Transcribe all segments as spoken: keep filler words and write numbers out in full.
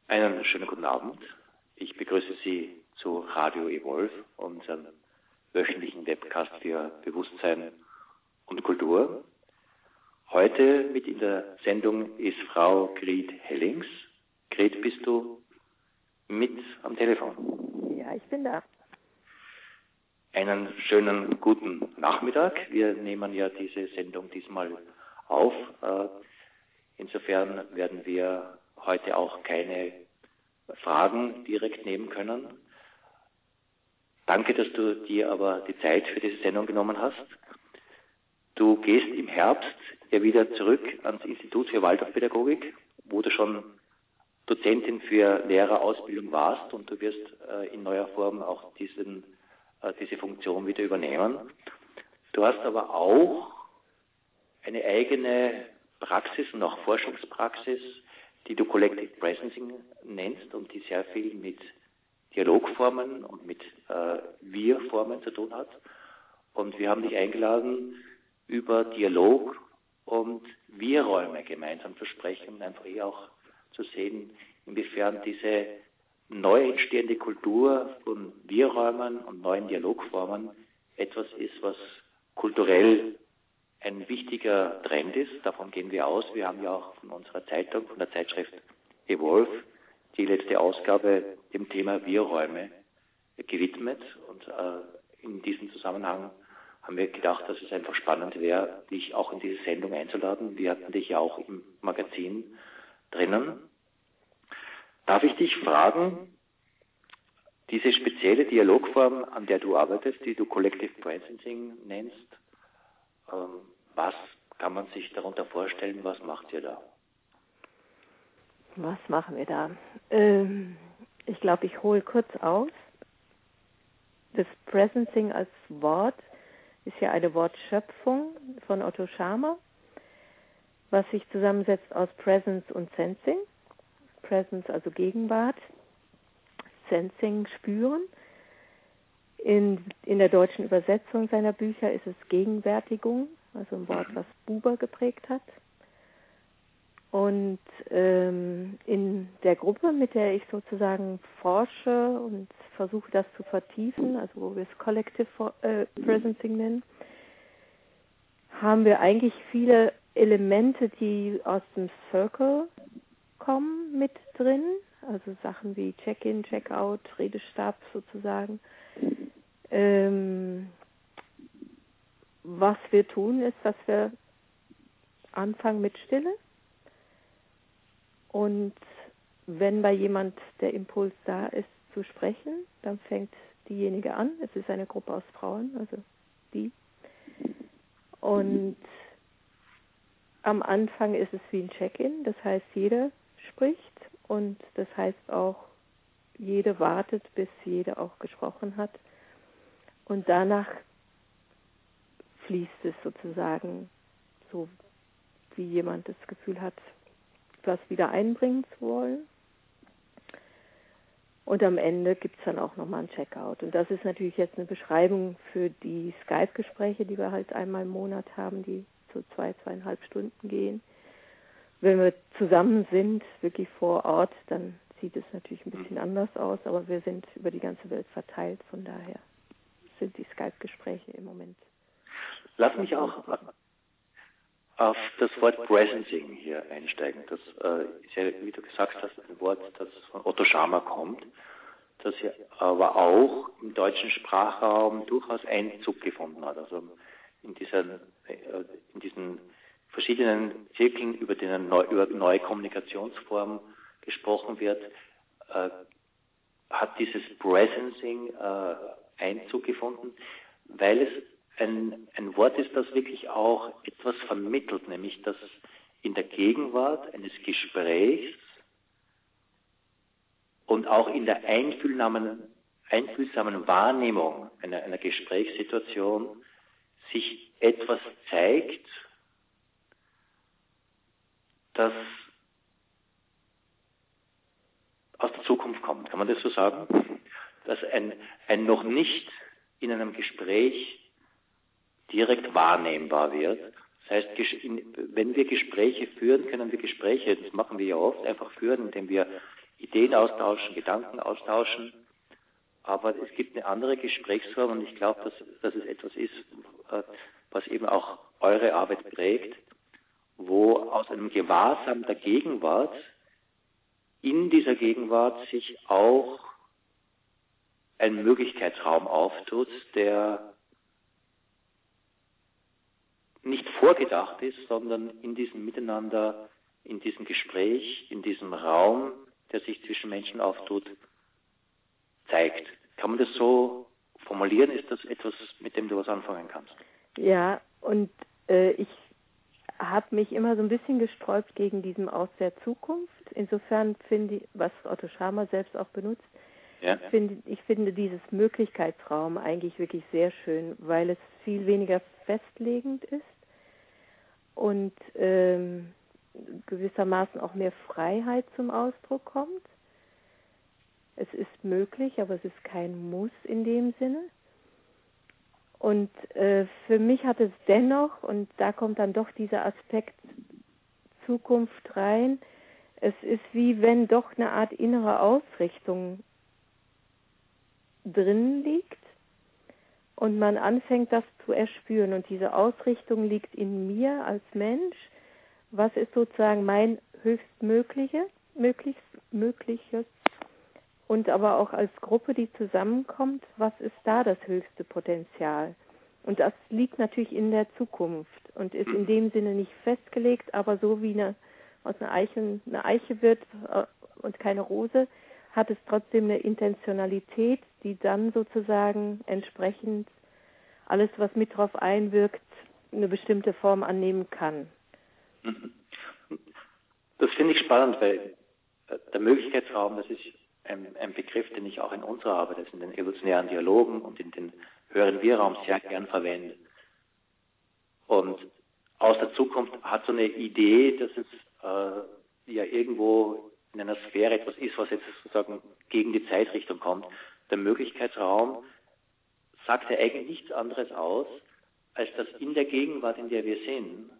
Einen schönen guten Abend. Ich begrüße Sie zu Radio Evolve, unserem wöchentlichen Webcast für Bewusstsein und Kultur. Heute mit in der Sendung ist Frau Gret Hellings. Gret, bist du mit am Telefon? Ja, ich bin da. Einen schönen guten Nachmittag. Wir nehmen ja diese Sendung diesmal auf. Insofern werden wir heute auch keine Fragen direkt nehmen können. Danke, dass du dir aber die Zeit für diese Sendung genommen hast. Du gehst im Herbst ja wieder zurück ans Institut für Waldorfpädagogik, wo du schon Dozentin für Lehrerausbildung warst, und du wirst äh, in neuer Form auch diesen, äh, diese Funktion wieder übernehmen. Du hast aber auch eine eigene Praxis und auch Forschungspraxis, die du Collective Presencing nennst und die sehr viel mit Dialogformen und mit äh, Wir-Formen zu tun hat. Und wir haben dich eingeladen, über Dialog und Wir-Räume gemeinsam zu sprechen und einfach hier auch zu sehen, inwiefern diese neu entstehende Kultur von Wir-Räumen und neuen Dialogformen etwas ist, was kulturell ein wichtiger Trend ist. Davon gehen wir aus. Wir haben ja auch von unserer Zeitung, von der Zeitschrift Evolve, die letzte Ausgabe dem Thema Wir-Räume gewidmet. Und äh, in diesem Zusammenhang haben wir gedacht, dass es einfach spannend wäre, dich auch in diese Sendung einzuladen. Wir hatten dich ja auch im Magazin drinnen. Darf ich dich fragen, diese spezielle Dialogform, an der du arbeitest, die du Collective Presencing nennst, ähm, was kann man sich darunter vorstellen, was macht ihr da? Was machen wir da? Ähm, ich glaube, ich hole kurz aus. Das Presencing als Wort ist ja eine Wortschöpfung von Otto Scharmer, was sich zusammensetzt aus Presence und Sensing. Presence also Gegenwart, Sensing spüren. In, in der deutschen Übersetzung seiner Bücher ist es Gegenwärtigung, also ein Wort, was Buber geprägt hat. Und ähm, in der Gruppe, mit der ich sozusagen forsche und versuche, das zu vertiefen, also wo wir es Collective äh, Presencing nennen, haben wir eigentlich viele Elemente, die aus dem Circle kommen, mit drin. Also Sachen wie Check-in, Check-out, Redestab sozusagen. Ähm, was wir tun, ist, dass wir anfangen mit Stille. Und wenn bei jemand der Impuls da ist, zu sprechen, dann fängt diejenige an. Es ist eine Gruppe aus Frauen, also die. Und am Anfang ist es wie ein Check-in, das heißt, jeder spricht, und das heißt auch, jede wartet, bis jede auch gesprochen hat. Und danach fließt es sozusagen so, wie jemand das Gefühl hat, was wieder einbringen zu wollen. Und am Ende gibt es dann auch nochmal ein Checkout. Und das ist natürlich jetzt eine Beschreibung für die Skype-Gespräche, die wir halt einmal im Monat haben, die so zwei, zweieinhalb Stunden gehen. Wenn wir zusammen sind, wirklich vor Ort, dann sieht es natürlich ein bisschen anders aus, aber wir sind über die ganze Welt verteilt, von daher sind die Skype-Gespräche im Moment. Lass mich auch auf das Wort Presencing hier einsteigen. Das äh, ist ja, wie du gesagt hast, ein Wort, das von Otto Scharmer kommt, das ja aber auch im deutschen Sprachraum durchaus Einzug gefunden hat. Also in, dieser, äh, in diesen verschiedenen Zirkeln, über denen neu, über neue Kommunikationsformen gesprochen wird, äh, hat dieses Presencing äh, Einzug gefunden, weil es ein, ein Wort ist, das wirklich auch etwas vermittelt, nämlich dass in der Gegenwart eines Gesprächs und auch in der einfühlsamen, einfühlsamen Wahrnehmung einer, einer Gesprächssituation sich etwas zeigt, das aus der Zukunft kommt. Kann man das so sagen? Dass ein, ein noch nicht in einem Gespräch direkt wahrnehmbar wird. Das heißt, wenn wir Gespräche führen, können wir Gespräche, das machen wir ja oft, einfach führen, indem wir Ideen austauschen, Gedanken austauschen. Aber es gibt eine andere Gesprächsform und ich glaube, dass, dass es etwas ist, was eben auch eure Arbeit prägt, wo aus einem Gewahrsam der Gegenwart, in dieser Gegenwart sich auch ein Möglichkeitsraum auftut, der nicht vorgedacht ist, sondern in diesem Miteinander, in diesem Gespräch, in diesem Raum, der sich zwischen Menschen auftut, zeigt. Kann man das so formulieren? Ist das etwas, mit dem du was anfangen kannst? Ja, und äh, ich habe mich immer so ein bisschen gesträubt gegen diesen aus der Zukunft. Insofern finde ich, was Otto Scharmer selbst auch benutzt, ja. finde, ich finde dieses Möglichkeitsraum eigentlich wirklich sehr schön, weil es viel weniger festlegend ist und ähm, gewissermaßen auch mehr Freiheit zum Ausdruck kommt. Es ist möglich, aber es ist kein Muss in dem Sinne. Und äh, für mich hat es dennoch, und da kommt dann doch dieser Aspekt Zukunft rein, es ist wie wenn doch eine Art innere Ausrichtung drin liegt und man anfängt, das zu erspüren. Und diese Ausrichtung liegt in mir als Mensch. Was ist sozusagen mein höchstmögliche, möglichst mögliches? Und aber auch als Gruppe, die zusammenkommt, was ist da das höchste Potenzial? Und das liegt natürlich in der Zukunft und ist in dem Sinne nicht festgelegt, aber so wie eine, aus einer Eiche eine Eiche wird und keine Rose, hat es trotzdem eine Intentionalität, die dann sozusagen entsprechend alles, was mit drauf einwirkt, eine bestimmte Form annehmen kann. Das finde ich spannend, weil der Möglichkeitsraum, das ist ein, ein Begriff, den ich auch in unserer Arbeit, also in den evolutionären Dialogen und in den höheren Wir-Raum sehr gern verwende. Und aus der Zukunft hat so eine Idee, dass es äh, ja irgendwo in einer Sphäre etwas ist, was jetzt sozusagen gegen die Zeitrichtung kommt. Der Möglichkeitsraum sagt ja eigentlich nichts anderes aus, als dass in der Gegenwart, in der wir sind,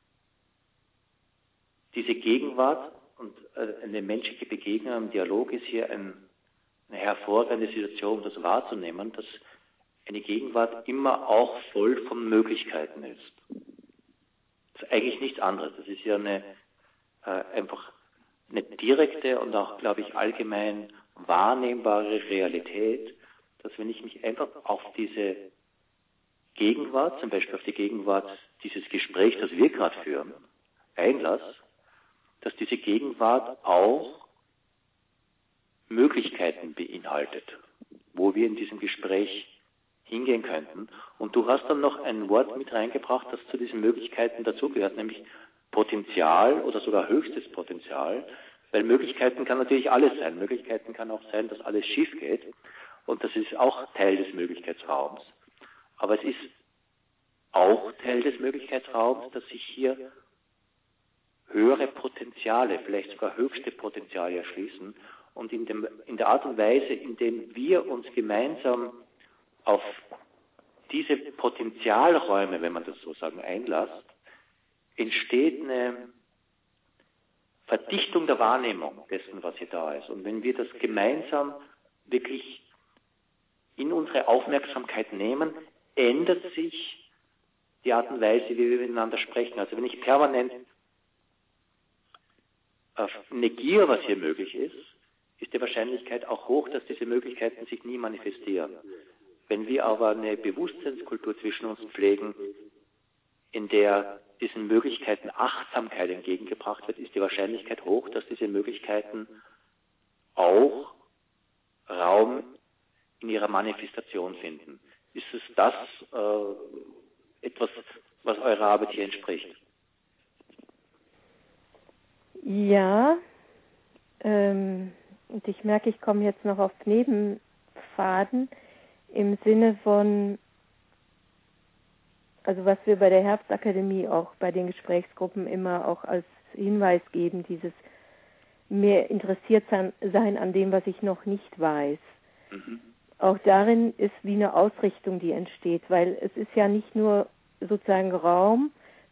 diese Gegenwart und eine menschliche Begegnung, ein Dialog ist hier ein, eine hervorragende Situation, um das wahrzunehmen, dass eine Gegenwart immer auch voll von Möglichkeiten ist. Das ist eigentlich nichts anderes. Das ist ja eine, äh, einfach eine direkte und auch, glaube ich, allgemein wahrnehmbare Realität, dass wenn ich mich einfach auf diese Gegenwart, zum Beispiel auf die Gegenwart dieses Gesprächs, das wir gerade führen, einlasse, dass diese Gegenwart auch Möglichkeiten beinhaltet, wo wir in diesem Gespräch hingehen könnten. Und du hast dann noch ein Wort mit reingebracht, das zu diesen Möglichkeiten dazugehört, nämlich Potenzial oder sogar höchstes Potenzial, weil Möglichkeiten kann natürlich alles sein. Möglichkeiten kann auch sein, dass alles schief geht und das ist auch Teil des Möglichkeitsraums. Aber es ist auch Teil des Möglichkeitsraums, dass sich hier höhere Potenziale, vielleicht sogar höchste Potenziale erschließen und in, dem, in der Art und Weise, in der wir uns gemeinsam auf diese Potenzialräume, wenn man das so sagen, einlasst, entsteht eine Verdichtung der Wahrnehmung dessen, was hier da ist. Und wenn wir das gemeinsam wirklich in unsere Aufmerksamkeit nehmen, ändert sich die Art und Weise, wie wir miteinander sprechen. Also wenn ich permanent negiere, was hier möglich ist, ist die Wahrscheinlichkeit auch hoch, dass diese Möglichkeiten sich nie manifestieren. Wenn wir aber eine Bewusstseinskultur zwischen uns pflegen, in der diesen Möglichkeiten Achtsamkeit entgegengebracht wird, ist die Wahrscheinlichkeit hoch, dass diese Möglichkeiten auch Raum in ihrer Manifestation finden. Ist es das äh, etwas, was eurer Arbeit hier entspricht? Ja, ähm, und ich merke, ich komme jetzt noch auf Nebenfaden im Sinne von, also was wir bei der Herbstakademie auch bei den Gesprächsgruppen immer auch als Hinweis geben, dieses mehr interessiert sein an dem, was ich noch nicht weiß. Mhm. Auch darin ist wie eine Ausrichtung, die entsteht, weil es ist ja nicht nur sozusagen Raum,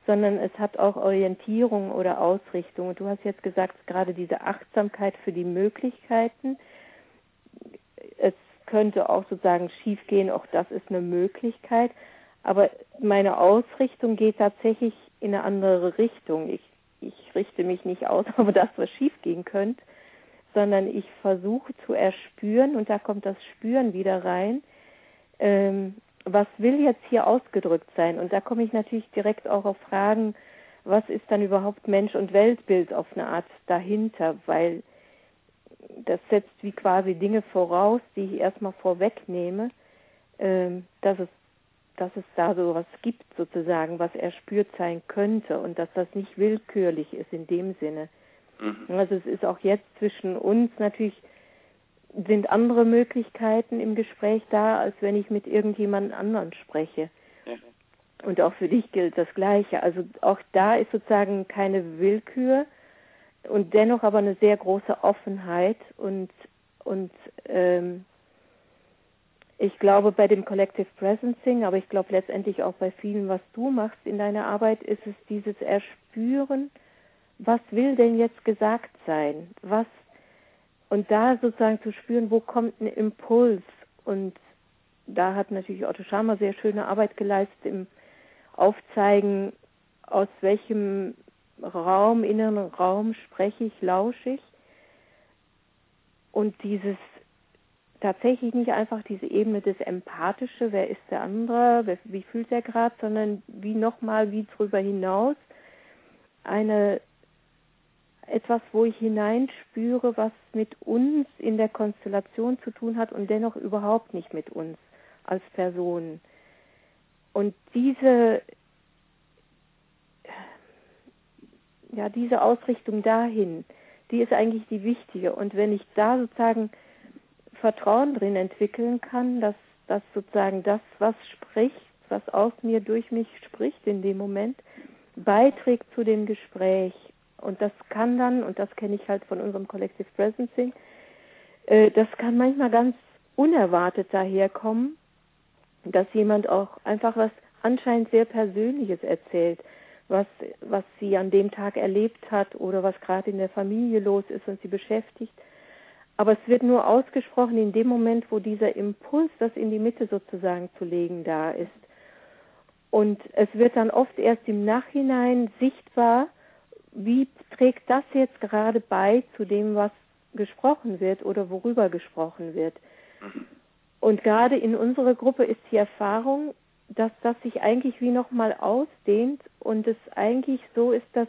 sondern es hat auch Orientierung oder Ausrichtung. Und du hast jetzt gesagt, gerade diese Achtsamkeit für die Möglichkeiten. Es könnte auch sozusagen schiefgehen, auch das ist eine Möglichkeit. Aber meine Ausrichtung geht tatsächlich in eine andere Richtung. Ich, ich richte mich nicht aus, aber das, was schiefgehen könnte, sondern ich versuche zu erspüren, und da kommt das Spüren wieder rein, ähm, was will jetzt hier ausgedrückt sein? Und da komme ich natürlich direkt auch auf Fragen, was ist dann überhaupt Mensch- und Weltbild auf eine Art dahinter? Weil das setzt wie quasi Dinge voraus, die ich erstmal vorwegnehme, ähm, dass es, dass es da so was gibt sozusagen, was erspürt sein könnte und dass das nicht willkürlich ist in dem Sinne. Mhm. Also es ist auch jetzt zwischen uns natürlich, sind andere Möglichkeiten im Gespräch da, als wenn ich mit irgendjemand anderen spreche. Ja. Und auch für dich gilt das Gleiche. Also auch da ist sozusagen keine Willkür und dennoch aber eine sehr große Offenheit. Und, und ähm, ich glaube, bei dem Collective Presencing, aber ich glaube letztendlich auch bei vielen, was du machst in deiner Arbeit, ist es dieses Erspüren, was will denn jetzt gesagt sein? Was Und da sozusagen zu spüren, wo kommt ein Impuls. Und da hat natürlich Otto Scharmer sehr schöne Arbeit geleistet im Aufzeigen, aus welchem Raum, inneren Raum spreche ich, lausche ich. Und dieses tatsächlich nicht einfach diese Ebene des Empathische, wer ist der andere, wie fühlt er gerade, sondern wie nochmal, wie drüber hinaus eine etwas, wo ich hineinspüre, was mit uns in der Konstellation zu tun hat und dennoch überhaupt nicht mit uns als Personen. Und diese, ja, diese Ausrichtung dahin, die ist eigentlich die wichtige. Und wenn ich da sozusagen Vertrauen drin entwickeln kann, dass, dass sozusagen das, was spricht, was aus mir, durch mich spricht in dem Moment, beiträgt zu dem Gespräch. Und das kann dann, und das kenne ich halt von unserem Collective Presencing, äh, das kann manchmal ganz unerwartet daherkommen, dass jemand auch einfach was anscheinend sehr Persönliches erzählt, was, was sie an dem Tag erlebt hat oder was gerade in der Familie los ist und sie beschäftigt. Aber es wird nur ausgesprochen in dem Moment, wo dieser Impuls, das in die Mitte sozusagen zu legen, da ist. Und es wird dann oft erst im Nachhinein sichtbar, wie trägt das jetzt gerade bei zu dem, was gesprochen wird oder worüber gesprochen wird. Und gerade in unserer Gruppe ist die Erfahrung, dass das sich eigentlich wie nochmal ausdehnt und es eigentlich so ist, dass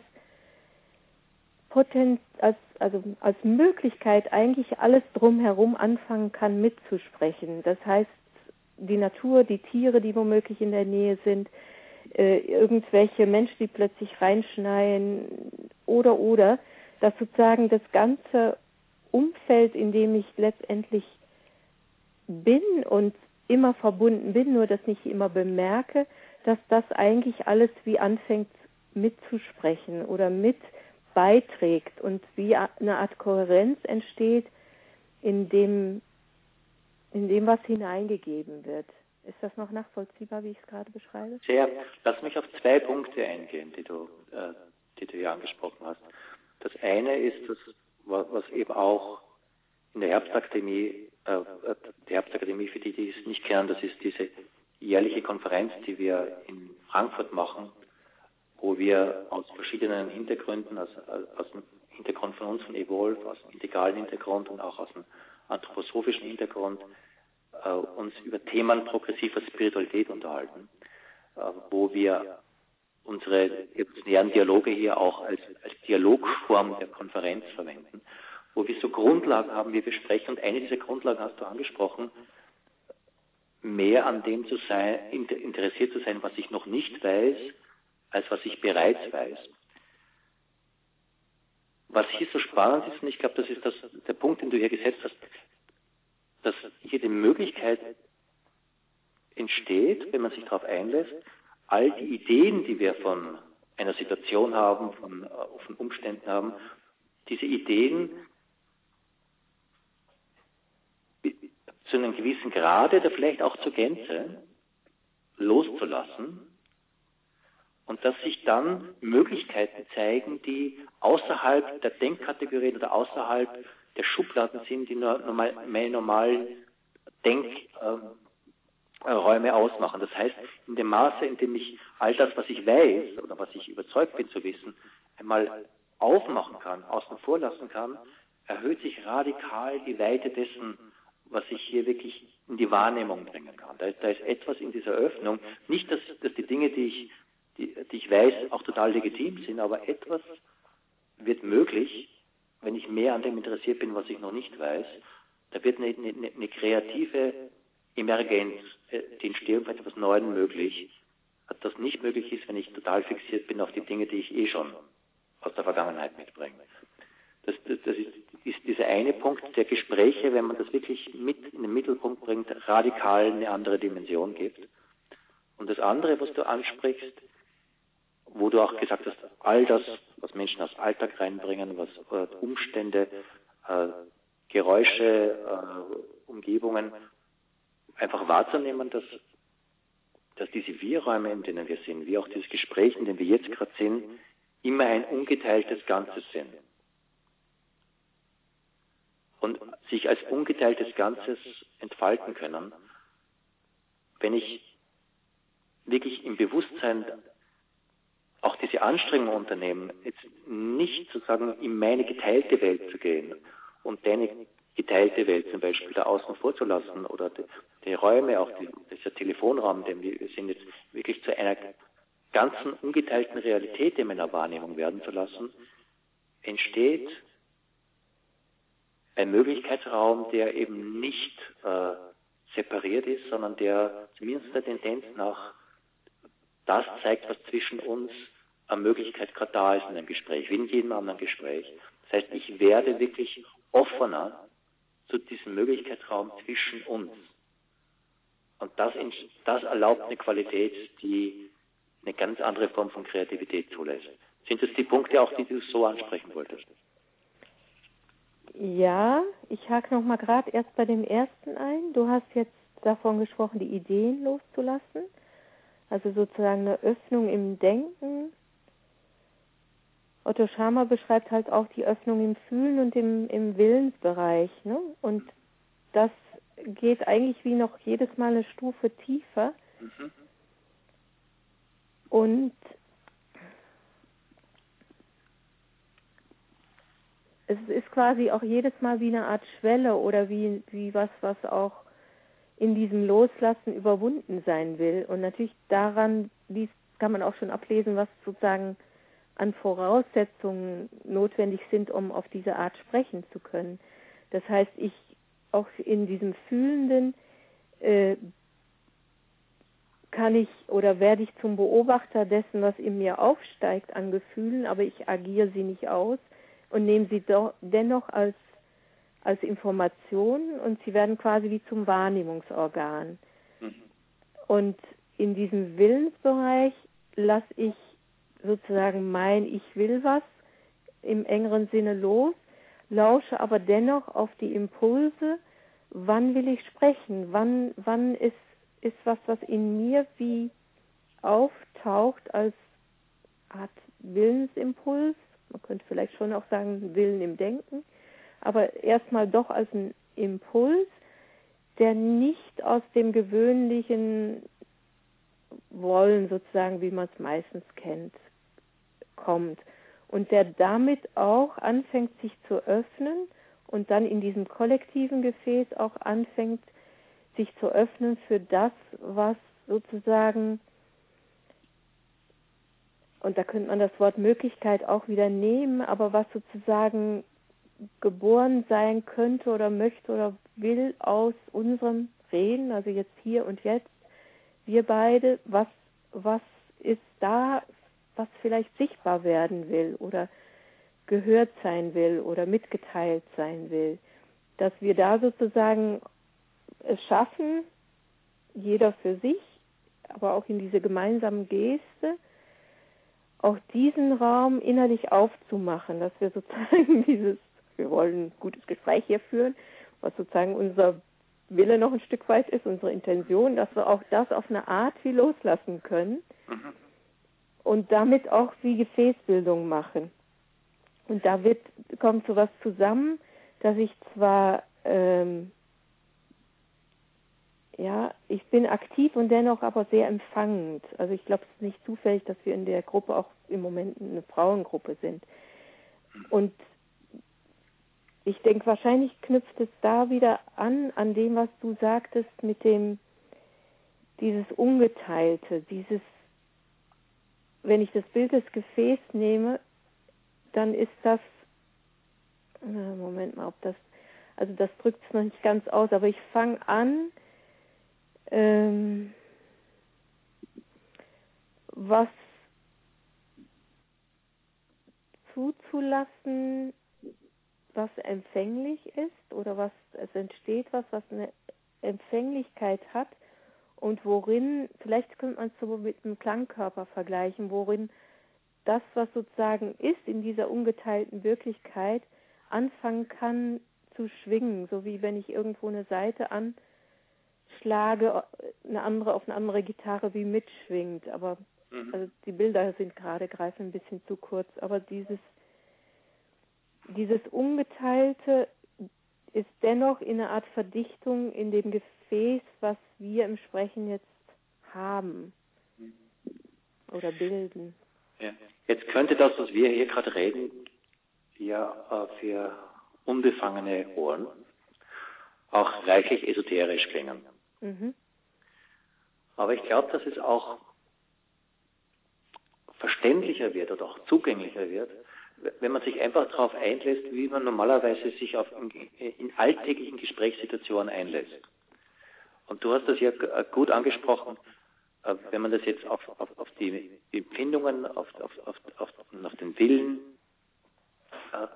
Poten als, also als Möglichkeit eigentlich alles drumherum anfangen kann mitzusprechen. Das heißt, die Natur, die Tiere, die womöglich in der Nähe sind, äh, irgendwelche Menschen, die plötzlich reinschneien oder, oder, dass sozusagen das ganze Umfeld, in dem ich letztendlich bin und immer verbunden bin, nur das nicht immer bemerke, dass das eigentlich alles wie anfängt mitzusprechen oder mit beiträgt und wie eine Art Kohärenz entsteht in dem, in dem, was hineingegeben wird. Ist das noch nachvollziehbar, wie ich es gerade beschreibe? Sehr. Lass mich auf zwei Punkte eingehen, die du, äh, die du hier angesprochen hast. Das eine ist, das, was eben auch in der Herbstakademie, äh, die Herbstakademie, für die, die es nicht kennen, das ist diese jährliche Konferenz, die wir in Frankfurt machen, wo wir aus verschiedenen Hintergründen, also aus dem Hintergrund von uns, von Evolve, aus dem integralen Hintergrund und auch aus dem anthroposophischen Hintergrund, äh, uns über Themen progressiver Spiritualität unterhalten, äh, wo wir unsere evolutionären Dialoge hier auch als, als Dialogform der Konferenz verwenden, wo wir so Grundlagen haben, wie wir sprechen. Und eine dieser Grundlagen hast du angesprochen, mehr an dem zu sein, interessiert zu sein, was ich noch nicht weiß, als was ich bereits weiß. Was hier so spannend ist, und ich glaube, das ist das, der Punkt, den du hier gesetzt hast, dass hier die Möglichkeit entsteht, wenn man sich darauf einlässt, all die Ideen, die wir von einer Situation haben, von, von Umständen haben, diese Ideen zu einem gewissen Grade oder vielleicht auch zur Gänze loszulassen und dass sich dann Möglichkeiten zeigen, die außerhalb der Denkkategorien oder außerhalb der Schubladen sind, die nur normal, meine normalen Denkräume ausmachen. Das heißt, in dem Maße, in dem ich all das, was ich weiß oder was ich überzeugt bin zu wissen, einmal aufmachen kann, außen vor lassen kann, erhöht sich radikal die Weite dessen, was ich hier wirklich in die Wahrnehmung bringen kann. Da ist, da ist etwas in dieser Öffnung, nicht, dass, dass die Dinge, die ich, die, die ich weiß, auch total legitim sind, aber etwas wird möglich, wenn ich mehr an dem interessiert bin, was ich noch nicht weiß. Da wird eine, eine, eine kreative Emergenz, die Entstehung von etwas Neuem möglich, das nicht möglich ist, wenn ich total fixiert bin auf die Dinge, die ich eh schon aus der Vergangenheit mitbringe. Das, das, das ist, ist dieser eine Punkt der Gespräche, wenn man das wirklich mit in den Mittelpunkt bringt, radikal eine andere Dimension gibt. Und das andere, was du ansprichst, wo du auch gesagt hast, all das, was Menschen aus Alltag reinbringen, was äh, Umstände, äh, Geräusche, äh, Umgebungen, einfach wahrzunehmen, dass, dass diese Wir-Räume, in denen wir sind, wie auch dieses Gespräch, in dem wir jetzt gerade sind, immer ein ungeteiltes Ganzes sind. Und sich als ungeteiltes Ganzes entfalten können, wenn ich wirklich im Bewusstsein auch diese Anstrengung unternehmen, jetzt nicht sozusagen in meine geteilte Welt zu gehen und deine geteilte Welt zum Beispiel da außen vor zu lassen oder die, die Räume, auch die, dieser Telefonraum, den wir sind, jetzt wirklich zu einer ganzen ungeteilten Realität in meiner Wahrnehmung werden zu lassen, entsteht ein Möglichkeitsraum, der eben nicht äh, separiert ist, sondern der zumindest der Tendenz nach das zeigt, was zwischen uns an Möglichkeit gerade da ist in einem Gespräch, wie in jedem anderen Gespräch. Das heißt, ich werde wirklich offener zu diesem Möglichkeitsraum zwischen uns. Und das, das erlaubt eine Qualität, die eine ganz andere Form von Kreativität zulässt. Sind das die Punkte auch, die du so ansprechen wolltest? Ja, ich hake noch mal gerade erst bei dem ersten ein. Du hast jetzt davon gesprochen, die Ideen loszulassen. Also sozusagen eine Öffnung im Denken. Otto Scharmer beschreibt halt auch die Öffnung im Fühlen und im, im Willensbereich. Ne? Und das geht eigentlich wie noch jedes Mal eine Stufe tiefer. Mhm. Und es ist quasi auch jedes Mal wie eine Art Schwelle oder wie, wie was, was auch in diesem Loslassen überwunden sein will. Und natürlich daran dies kann man auch schon ablesen, was sozusagen an Voraussetzungen notwendig sind, um auf diese Art sprechen zu können. Das heißt, ich auch in diesem Fühlenden äh, kann ich oder werde ich zum Beobachter dessen, was in mir aufsteigt an Gefühlen, aber ich agiere sie nicht aus und nehme sie doch dennoch als als Information und sie werden quasi wie zum Wahrnehmungsorgan. Mhm. Und in diesem Willensbereich lasse ich sozusagen mein Ich will was im engeren Sinne los, lausche aber dennoch auf die Impulse, wann will ich sprechen, wann, wann ist, ist was, was in mir wie auftaucht als Art Willensimpuls, man könnte vielleicht schon auch sagen Willen im Denken, aber erstmal doch als ein Impuls, der nicht aus dem gewöhnlichen Wollen sozusagen, wie man es meistens kennt, kommt. Und der damit auch anfängt, sich zu öffnen und dann in diesem kollektiven Gefäß auch anfängt, sich zu öffnen für das, was sozusagen, und da könnte man das Wort Möglichkeit auch wieder nehmen, aber was sozusagen geboren sein könnte oder möchte oder will aus unserem Reden, also jetzt hier und jetzt, wir beide, was, was ist da, was vielleicht sichtbar werden will oder gehört sein will oder mitgeteilt sein will, dass wir da sozusagen es schaffen, jeder für sich, aber auch in diese gemeinsame Geste, auch diesen Raum innerlich aufzumachen, dass wir sozusagen dieses, wir wollen ein gutes Gespräch hier führen, was sozusagen unser Wille noch ein Stück weit ist, unsere Intention, dass wir auch das auf eine Art wie loslassen können. Mhm. und damit auch wie Gefäßbildung machen. Und da wird, kommt sowas zusammen, dass ich zwar, ähm, ja, ich bin aktiv und dennoch aber sehr empfangend. Also ich glaube, es ist nicht zufällig, dass wir in der Gruppe auch im Moment eine Frauengruppe sind. Und ich denke, wahrscheinlich knüpft es da wieder an, an dem, was du sagtest, mit dem, dieses Ungeteilte, dieses, wenn ich das Bild des Gefäßes nehme, dann ist das, Moment mal, ob das, also das drückt es noch nicht ganz aus, aber ich fange an, ähm, was zuzulassen, was empfänglich ist oder was, es entsteht was, was eine Empfänglichkeit hat und worin, vielleicht könnte man es so mit einem Klangkörper vergleichen, worin das, was sozusagen ist in dieser ungeteilten Wirklichkeit, anfangen kann zu schwingen, so wie wenn ich irgendwo eine Saite anschlage, eine andere auf eine andere Gitarre wie mitschwingt. Aber mhm. also die Bilder sind gerade, greifen ein bisschen zu kurz, aber dieses dieses Ungeteilte ist dennoch in einer Art Verdichtung in dem Gefäß, was wir im Sprechen jetzt haben oder bilden. Ja. Jetzt könnte das, was wir hier gerade reden, ja äh, für unbefangene Ohren auch reichlich esoterisch klingen. Mhm. Aber ich glaube, dass es auch verständlicher wird oder auch zugänglicher wird, wenn man sich einfach darauf einlässt, wie man normalerweise sich auf in, in alltäglichen Gesprächssituationen einlässt. Und du hast das ja gut angesprochen, wenn man das jetzt auf, auf, auf die Empfindungen, auf, auf, auf, auf, auf den Willen äh,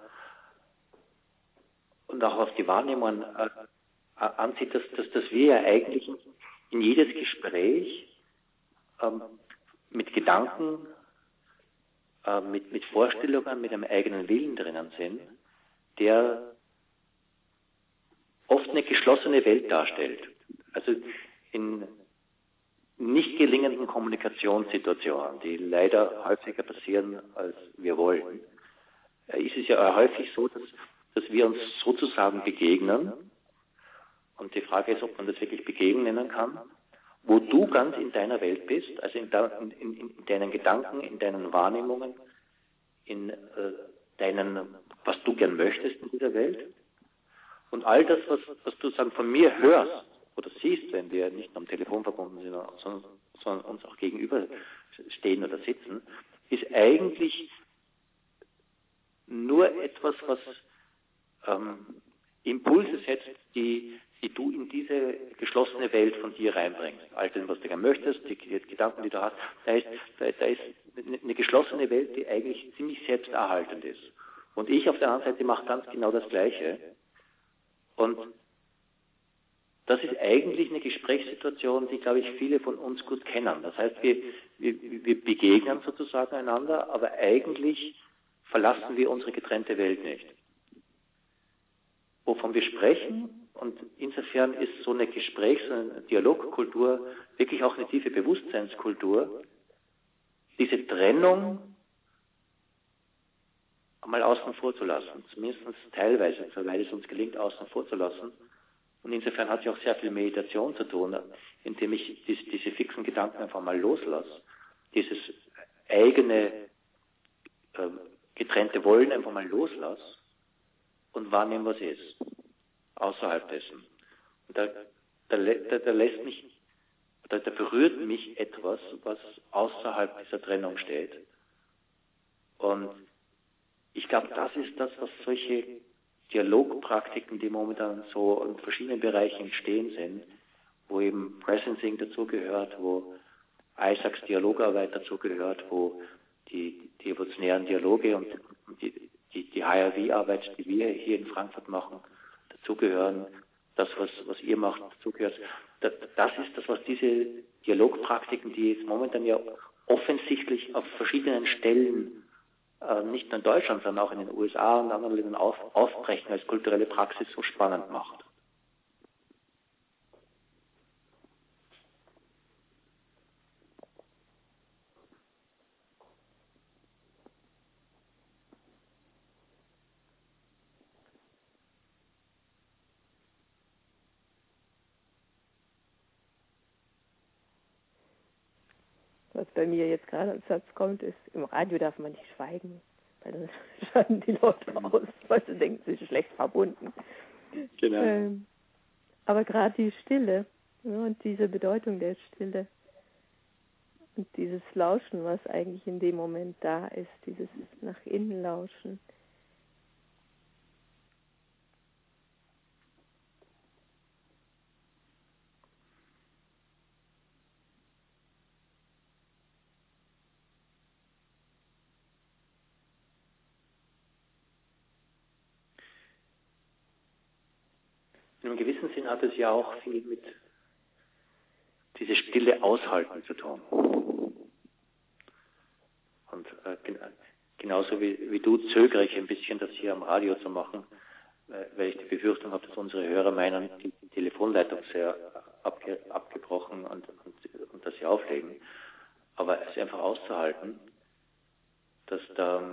und auch auf die Wahrnehmung äh, ansieht, dass, dass, dass wir ja eigentlich in, in jedes Gespräch ähm, mit Gedanken, äh, mit, mit Vorstellungen, mit einem eigenen Willen drinnen sind, der oft eine geschlossene Welt darstellt. Also in nicht gelingenden Kommunikationssituationen, die leider häufiger passieren, als wir wollen, ist es ja häufig so, dass, dass wir uns sozusagen begegnen. Und die Frage ist, ob man das wirklich begegnen nennen kann, wo du ganz in deiner Welt bist, also in, in, in, in deinen Gedanken, in deinen Wahrnehmungen, in äh, deinen, was du gern möchtest in dieser Welt. Und all das, was, was du sagen, von mir hörst oder siehst, wenn wir nicht am Telefon verbunden sind, sondern, sondern uns auch gegenüber stehen oder sitzen, ist eigentlich nur etwas, was ähm, Impulse setzt, die, die du in diese geschlossene Welt von dir reinbringst. All das, was du gerne möchtest, die, die Gedanken, die du hast, da ist, da, da ist eine geschlossene Welt, die eigentlich ziemlich selbsterhaltend ist. Und ich auf der anderen Seite mache ganz genau das Gleiche. Und das ist eigentlich eine Gesprächssituation, die, glaube ich, viele von uns gut kennen. Das heißt, wir, wir, wir begegnen sozusagen einander, aber eigentlich verlassen wir unsere getrennte Welt nicht. Wovon wir sprechen, und insofern ist so eine Gesprächs- und eine Dialogkultur wirklich auch eine tiefe Bewusstseinskultur, diese Trennung einmal außen vor zu lassen, zumindest teilweise, soweit es uns gelingt, außen vor zu lassen. Und insofern hat es auch sehr viel Meditation zu tun, indem ich diese, diese fixen Gedanken einfach mal loslasse, dieses eigene äh, getrennte Wollen einfach mal loslasse und wahrnehme, was ist, außerhalb dessen. Und da, da, da, da lässt mich, da, da berührt mich etwas, was außerhalb dieser Trennung steht. Und ich glaube, das ist das, was solche Dialogpraktiken, die momentan so in verschiedenen Bereichen entstehen sind, wo eben Presencing dazugehört, wo Isaacs Dialogarbeit dazugehört, wo die, die evolutionären Dialoge und die, die, die H R V-Arbeit, die wir hier in Frankfurt machen, dazugehören, das, was, was ihr macht, dazugehört. Das, das ist das, was diese Dialogpraktiken, die jetzt momentan ja offensichtlich auf verschiedenen Stellen nicht nur in Deutschland, sondern auch in den U S A und anderen Ländern auf, aufbrechen als kulturelle Praxis so spannend macht. Was bei mir jetzt gerade als Satz kommt, ist, im Radio darf man nicht schweigen, weil dann schalten die Leute aus, weil sie denken, sie sind schlecht verbunden. Genau. Ähm, aber gerade die Stille, ja, und diese Bedeutung der Stille und dieses Lauschen, was eigentlich in dem Moment da ist, dieses nach innen lauschen. In einem gewissen Sinn hat es ja auch viel mit diese Stille aushalten zu tun. Und äh, gen genauso wie, wie du zögere ich ein bisschen, das hier am Radio zu machen, äh, weil ich die Befürchtung habe, dass unsere Hörer meinen, die Telefonleitung sehr abge abgebrochen und, und, und dass sie auflegen. Aber es einfach auszuhalten, dass da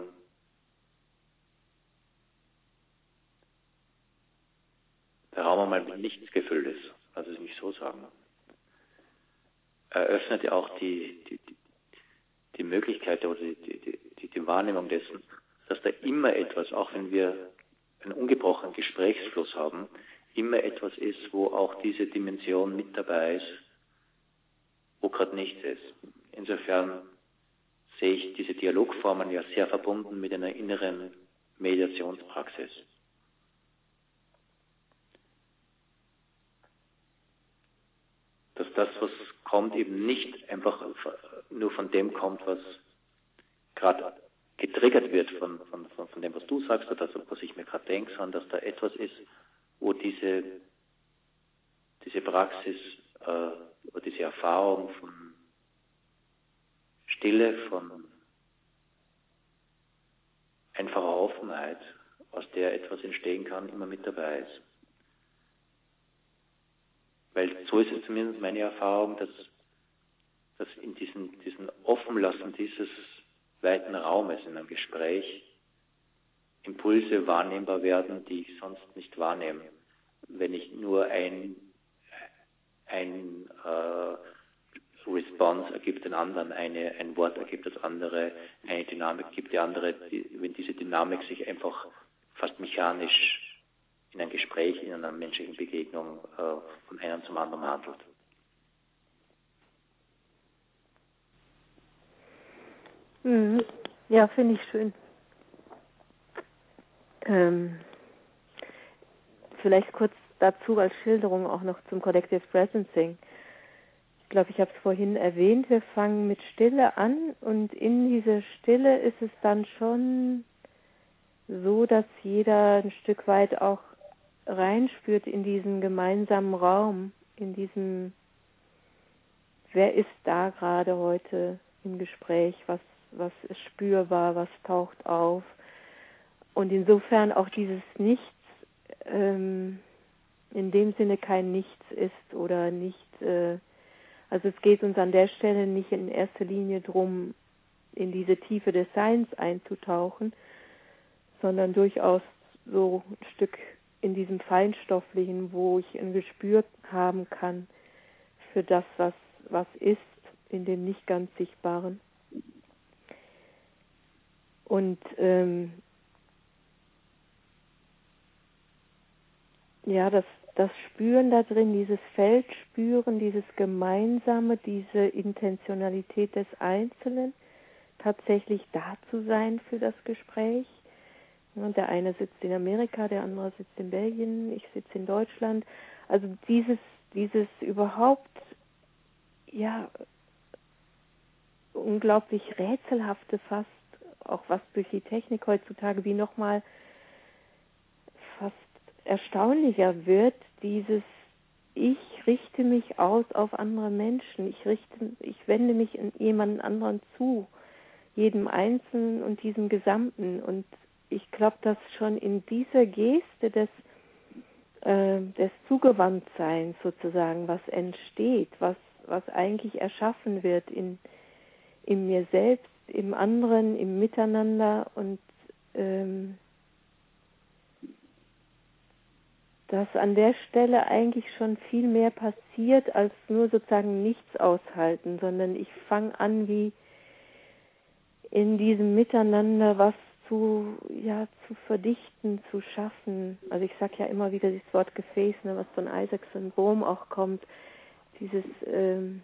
der Raum einmal mit nichts gefüllt ist, also es nicht so sagen. Eröffnet ja auch die, die, die, die Möglichkeit oder die, die, die, die Wahrnehmung dessen, dass da immer etwas, auch wenn wir einen ungebrochenen Gesprächsfluss haben, immer etwas ist, wo auch diese Dimension mit dabei ist, wo gerade nichts ist. Insofern sehe ich diese Dialogformen ja sehr verbunden mit einer inneren Mediationspraxis. Dass das, was kommt, eben nicht einfach nur von dem kommt, was gerade getriggert wird von, von, von, von dem, was du sagst, oder das, was ich mir gerade denke, sondern dass da etwas ist, wo diese, diese Praxis, äh, oder diese Erfahrung von Stille, von einfacher Offenheit, aus der etwas entstehen kann, immer mit dabei ist. Weil so ist es zumindest meine Erfahrung, dass, dass in diesem, diesem Offenlassen dieses weiten Raumes in einem Gespräch Impulse wahrnehmbar werden, die ich sonst nicht wahrnehme, wenn ich nur ein, ein äh, Response ergibt den anderen, eine, ein Wort ergibt das andere, eine Dynamik gibt die andere, die, wenn diese Dynamik sich einfach fast mechanisch in ein Gespräch, in einer menschlichen Begegnung äh, von einem zum anderen handelt. Mhm. Ja, finde ich schön. Ähm, vielleicht kurz dazu als Schilderung auch noch zum Collective Presencing. Ich glaube, ich habe es vorhin erwähnt, wir fangen mit Stille an und in dieser Stille ist es dann schon so, dass jeder ein Stück weit auch reinspürt in diesen gemeinsamen Raum, in diesem, wer ist da gerade heute im Gespräch, was, was ist spürbar, was taucht auf. Und insofern auch dieses Nichts ähm, in dem Sinne kein Nichts ist oder nicht, äh, also es geht uns an der Stelle nicht in erster Linie darum, in diese Tiefe des Seins einzutauchen, sondern durchaus so ein Stück in diesem Feinstofflichen, wo ich ein Gespür haben kann für das, was, was ist, in dem nicht ganz Sichtbaren. Und ähm, ja, das, das Spüren da drin, dieses Feldspüren, dieses Gemeinsame, diese Intentionalität des Einzelnen, tatsächlich da zu sein für das Gespräch. Und der eine sitzt in Amerika, der andere sitzt in Belgien, ich sitze in Deutschland. Also dieses, dieses überhaupt, ja, unglaublich rätselhafte fast, auch was durch die Technik heutzutage wie nochmal fast erstaunlicher wird, dieses ich richte mich aus auf andere Menschen, ich richte, ich wende mich in jemanden anderen zu, jedem Einzelnen und diesem Gesamten. Und ich glaube, dass schon in dieser Geste des, äh, des Zugewandtseins sozusagen was entsteht, was, was eigentlich erschaffen wird in, in mir selbst, im anderen, im Miteinander und ähm, dass an der Stelle eigentlich schon viel mehr passiert, als nur sozusagen nichts aushalten, sondern ich fange an, wie in diesem Miteinander was zu, ja, zu verdichten, zu schaffen. Also ich sage ja immer wieder das Wort Gefäß, ne, was von Isaacson-Bohm auch kommt, dieses, ähm,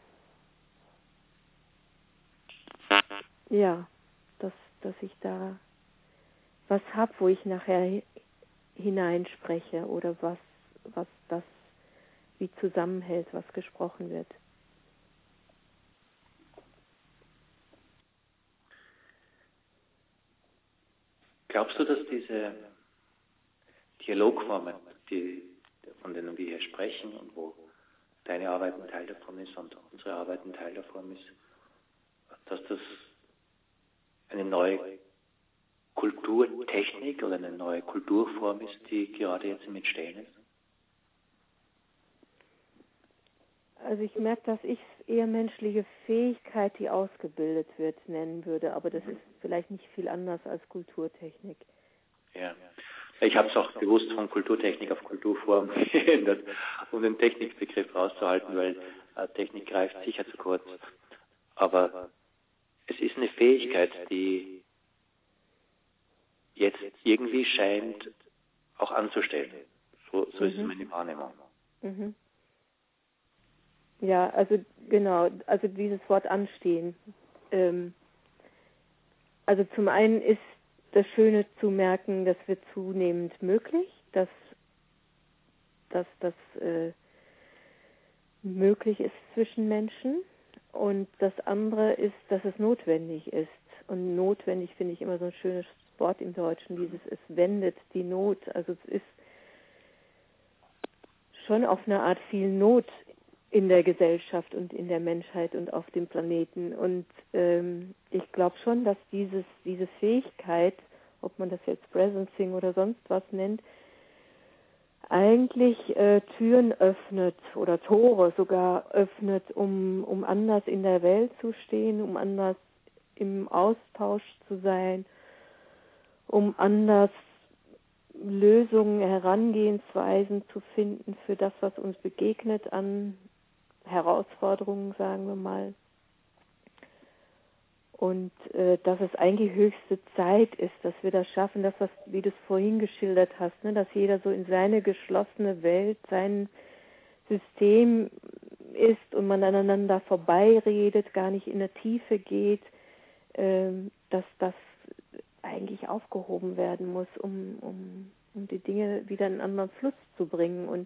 ja, dass, dass ich da was habe, wo ich nachher hineinspreche oder was, was das wie zusammenhält, was gesprochen wird. Glaubst du, dass diese Dialogformen, die, von denen wir hier sprechen und wo deine Arbeit ein Teil davon ist und unsere Arbeit ein Teil davon ist, dass das eine neue Kulturtechnik oder eine neue Kulturform ist, die gerade jetzt im Entstehen ist? Also ich merke, dass ich es eher menschliche Fähigkeit, die ausgebildet wird, nennen würde, aber das ist vielleicht nicht viel anders als Kulturtechnik. Ja. Ich habe es auch bewusst von Kulturtechnik auf Kulturform geändert, um den Technikbegriff rauszuhalten, weil äh, Technik greift sicher zu kurz. Aber es ist eine Fähigkeit, die jetzt irgendwie scheint auch anzustellen. So, so mhm. ist meine Wahrnehmung. Mhm. Ja, also genau, also dieses Wort anstehen. Ähm, also zum einen ist das Schöne zu merken, das wird zunehmend möglich, dass, dass das äh, möglich ist zwischen Menschen. Und das andere ist, dass es notwendig ist. Und notwendig finde ich immer so ein schönes Wort im Deutschen, dieses es wendet die Not. Also es ist schon auf eine Art viel Not in der Gesellschaft und in der Menschheit und auf dem Planeten. Und ähm, ich glaube schon, dass dieses, diese Fähigkeit, ob man das jetzt Presencing oder sonst was nennt, eigentlich äh, Türen öffnet oder Tore sogar öffnet, um, um anders in der Welt zu stehen, um anders im Austausch zu sein, um anders Lösungen, Herangehensweisen zu finden für das, was uns begegnet an Herausforderungen, sagen wir mal. Und äh, dass es eigentlich höchste Zeit ist, dass wir das schaffen, das, was, wie du es vorhin geschildert hast, ne, dass jeder so in seine geschlossene Welt, sein System ist und man aneinander vorbeiredet, gar nicht in der Tiefe geht, äh, dass das eigentlich aufgehoben werden muss, um, um, um die Dinge wieder in einen anderen Fluss zu bringen und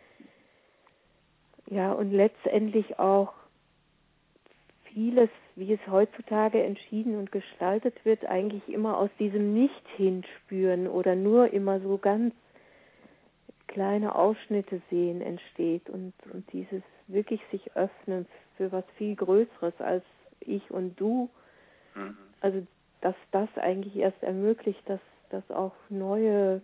ja, und letztendlich auch vieles, wie es heutzutage entschieden und gestaltet wird, eigentlich immer aus diesem Nicht-Hinspüren oder nur immer so ganz kleine Ausschnitte sehen entsteht und, und dieses wirklich sich öffnen für was viel Größeres als ich und du. Mhm. Also, dass das eigentlich erst ermöglicht, dass, dass auch neue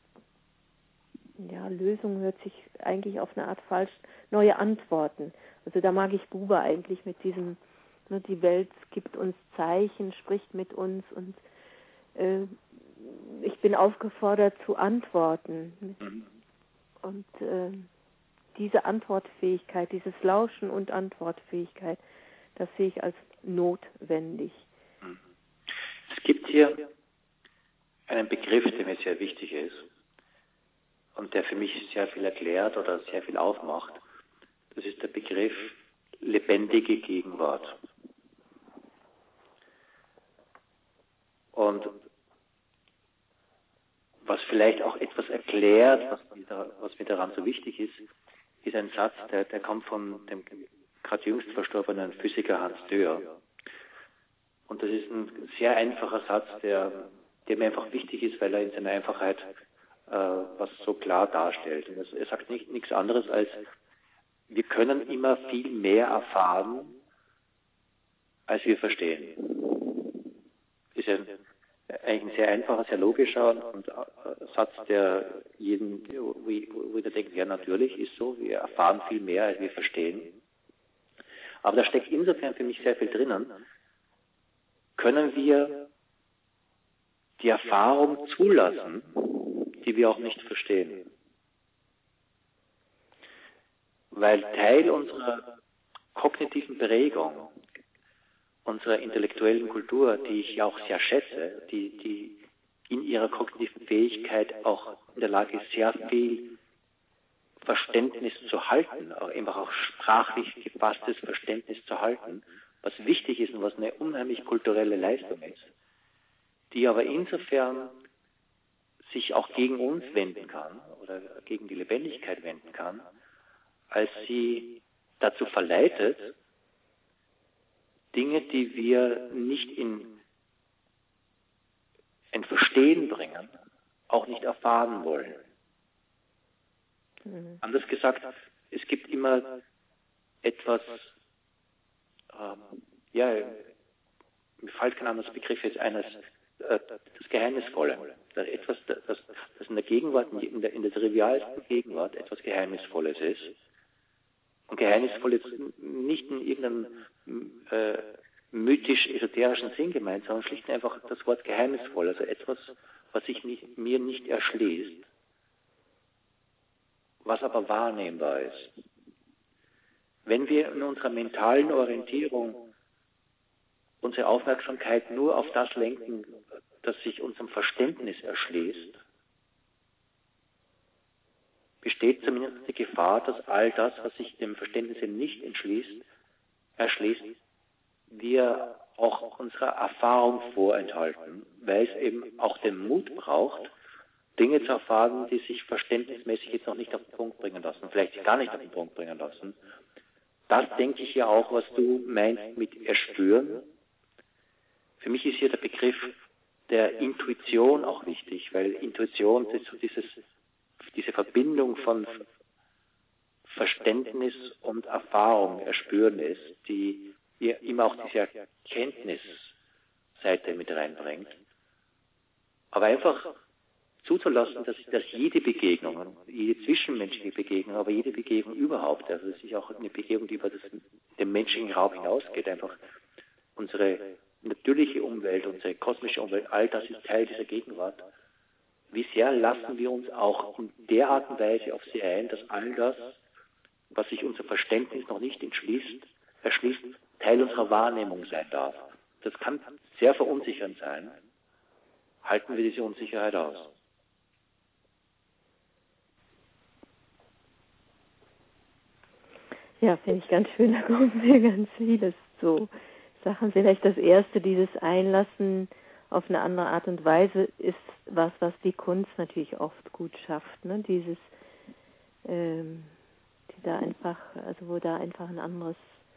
ja, Lösungen hört sich eigentlich auf eine Art falsch, neue Antworten. Also da mag ich Buber eigentlich mit diesem, ne, die Welt gibt uns Zeichen, spricht mit uns und äh, ich bin aufgefordert zu antworten. Mhm. Und äh, diese Antwortfähigkeit, dieses Lauschen und Antwortfähigkeit, das sehe ich als notwendig. Es gibt hier einen Begriff, der mir sehr wichtig ist und der für mich sehr viel erklärt oder sehr viel aufmacht. Das ist der Begriff lebendige Gegenwart. Und was vielleicht auch etwas erklärt, was mir, da, was mir daran so wichtig ist, ist ein Satz, der, der kommt von dem gerade jüngst verstorbenen Physiker Hans Dörr. Und das ist ein sehr einfacher Satz, der, der mir einfach wichtig ist, weil er in seiner Einfachheit äh, was so klar darstellt. Und das, er sagt nicht, nichts anderes als, wir können immer viel mehr erfahren, als wir verstehen. Ist ein, eigentlich ein sehr einfacher, sehr logischer und, und Satz, der jeden, wo jeder denkt, ja natürlich, ist so, wir erfahren viel mehr, als wir verstehen. Aber da steckt insofern für mich sehr viel drinnen, können wir die Erfahrung zulassen, die wir auch nicht verstehen. weil Teil unserer kognitiven Prägung, unserer intellektuellen Kultur, die ich ja auch sehr schätze, die, die in ihrer kognitiven Fähigkeit auch in der Lage ist, sehr viel Verständnis zu halten, auch einfach auch sprachlich gefasstes Verständnis zu halten, was wichtig ist und was eine unheimlich kulturelle Leistung ist, die aber insofern sich auch gegen uns wenden kann oder gegen die Lebendigkeit wenden kann, als sie dazu verleitet, Dinge, die wir nicht in ein Verstehen bringen, auch nicht erfahren wollen. Mhm. Anders gesagt, es gibt immer etwas, ähm, ja, mir fällt kein anderes Begriff jetzt eines, äh, das Geheimnisvolle. Das etwas, das, das in der Gegenwart, in der, in der trivialsten Gegenwart etwas Geheimnisvolles ist. Und geheimnisvoll jetzt nicht in irgendeinem äh, mythisch-esoterischen Sinn gemeint, sondern schlicht und einfach das Wort geheimnisvoll, also etwas, was sich nicht, mir nicht erschließt, was aber wahrnehmbar ist. Wenn wir in unserer mentalen Orientierung unsere Aufmerksamkeit nur auf das lenken, das sich unserem Verständnis erschließt, besteht zumindest die Gefahr, dass all das, was sich dem Verständnis nicht entschließt, erschließt, wir auch unserer Erfahrung vorenthalten, weil es eben auch den Mut braucht, Dinge zu erfahren, die sich verständnismäßig jetzt noch nicht auf den Punkt bringen lassen, vielleicht gar nicht auf den Punkt bringen lassen. Das denke ich ja auch, was du meinst mit erspüren. Für mich ist hier der Begriff der Intuition auch wichtig, weil Intuition ist so dieses, diese Verbindung von Verständnis und Erfahrung, Erspüren ist, die immer auch diese Erkenntnisseite mit reinbringt. Aber einfach zuzulassen, dass, dass jede Begegnung, jede zwischenmenschliche Begegnung, aber jede Begegnung überhaupt, also es ist auch eine Begegnung, die über das, den menschlichen Raum hinausgeht, einfach unsere natürliche Umwelt, unsere kosmische Umwelt, all das ist Teil dieser Gegenwart. Wie sehr lassen wir uns auch in der Art und Weise auf sie ein, dass all das, was sich unser Verständnis noch nicht entschließt, erschließt, Teil unserer Wahrnehmung sein darf. Das kann sehr verunsichernd sein. Halten wir diese Unsicherheit aus. Ja, finde ich ganz schön, da kommen mir ganz vieles so Sachen. Vielleicht das erste, dieses Einlassen auf eine andere Art und Weise, ist was, was die Kunst natürlich oft gut schafft, ne? Dieses, ähm, die da einfach, also wo da einfach ein anderes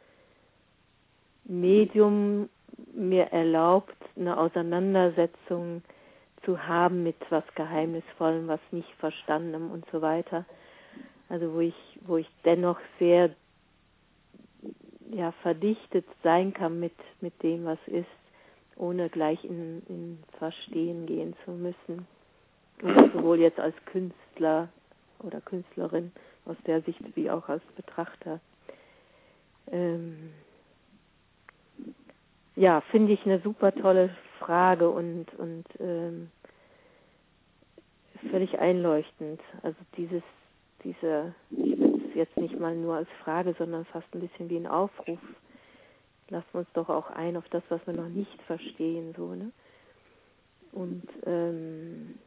Medium mir erlaubt, eine Auseinandersetzung zu haben mit was Geheimnisvollem, was nicht Verstandenem und so weiter. Also wo ich, wo ich dennoch sehr ja, verdichtet sein kann mit, mit dem, was ist, ohne gleich in, in Verstehen gehen zu müssen. Und sowohl jetzt als Künstler oder Künstlerin aus der Sicht wie auch als Betrachter. Ähm, ja, finde ich eine super tolle Frage und, und ähm, völlig einleuchtend. Also dieses, diese, ich will es jetzt nicht mal nur als Frage, sondern fast ein bisschen wie ein Aufruf. Lassen wir uns doch auch ein auf das, was wir noch nicht verstehen, so, ne? Und ähm,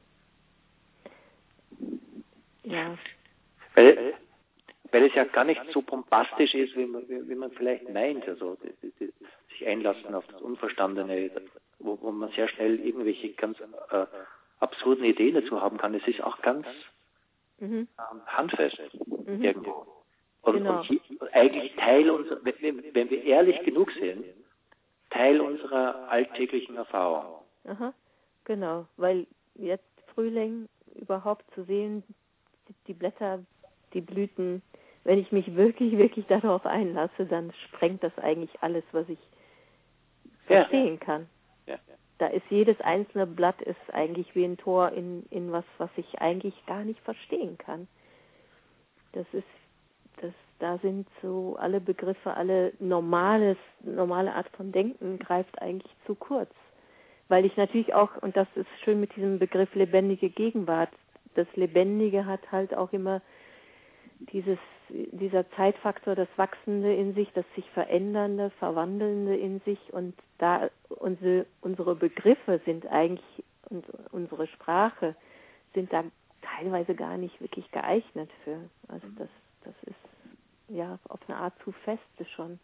ja. Weil, weil es ja gar nicht so bombastisch ist, wie man, wie, wie man vielleicht meint, also die, die, sich einlassen auf das Unverstandene, wo, wo man sehr schnell irgendwelche ganz äh, absurden Ideen dazu haben kann. Es ist auch ganz mhm. ähm, handfest mhm. irgendwo. Und, genau. und hier, eigentlich Teil unserer, wenn, wenn wir ehrlich genug sind, Teil unserer alltäglichen Erfahrung. Aha, genau, weil jetzt Frühling überhaupt zu sehen, die Blätter, die Blüten, wenn ich mich wirklich, wirklich darauf einlasse, dann sprengt das eigentlich alles, was ich ja. verstehen kann. Ja. Da ist jedes einzelne Blatt ist eigentlich wie ein Tor in, in was, was ich eigentlich gar nicht verstehen kann. Das ist, das, da sind so alle Begriffe, alle normales, normale Art von Denken greift eigentlich zu kurz. Weil ich natürlich auch, und das ist schön mit diesem Begriff lebendige Gegenwart, das Lebendige hat halt auch immer dieses, dieser Zeitfaktor, das Wachsende in sich, das sich Verändernde, Verwandelnde in sich, und da unsere, unsere Begriffe sind eigentlich, und unsere Sprache sind da teilweise gar nicht wirklich geeignet für. Also das, das ist ja auf eine Art zu feste schon.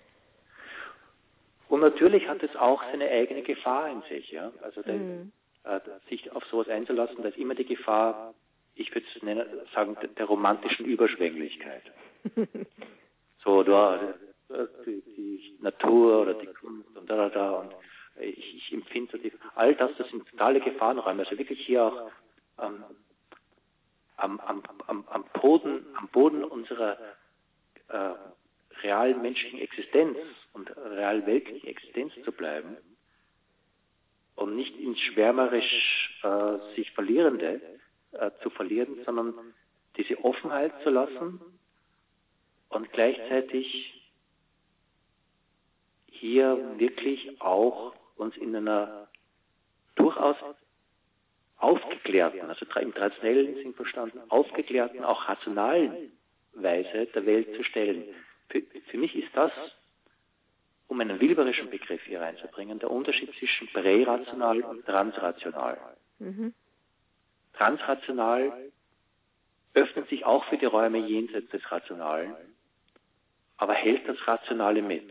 Und natürlich hat es auch seine eigene Gefahr in sich, ja. Also der, mhm. äh, sich auf sowas einzulassen, da ist immer die Gefahr, ich würde es nennen, sagen, der, der romantischen Überschwänglichkeit. So, da die, die Natur oder die Kunst und da, da, da und ich, ich empfinde die, all das, das sind totale Gefahrenräume. Also wirklich hier auch ähm, am, am, am, am Boden, am Boden unserer äh, realen menschlichen Existenz und real weltlichen Existenz zu bleiben und nicht ins schwärmerisch äh, sich Verlierende äh, zu verlieren, sondern diese Offenheit zu lassen und gleichzeitig hier wirklich auch uns in einer durchaus aufgeklärten, also im traditionellen Sinn verstanden, aufgeklärten, auch rationalen Weise der Welt zu stellen. Für, für mich ist das, um einen wilberischen Begriff hier reinzubringen, der Unterschied zwischen prärational und transrational. Mhm. Transrational öffnet sich auch für die Räume jenseits des Rationalen, aber hält das Rationale mit.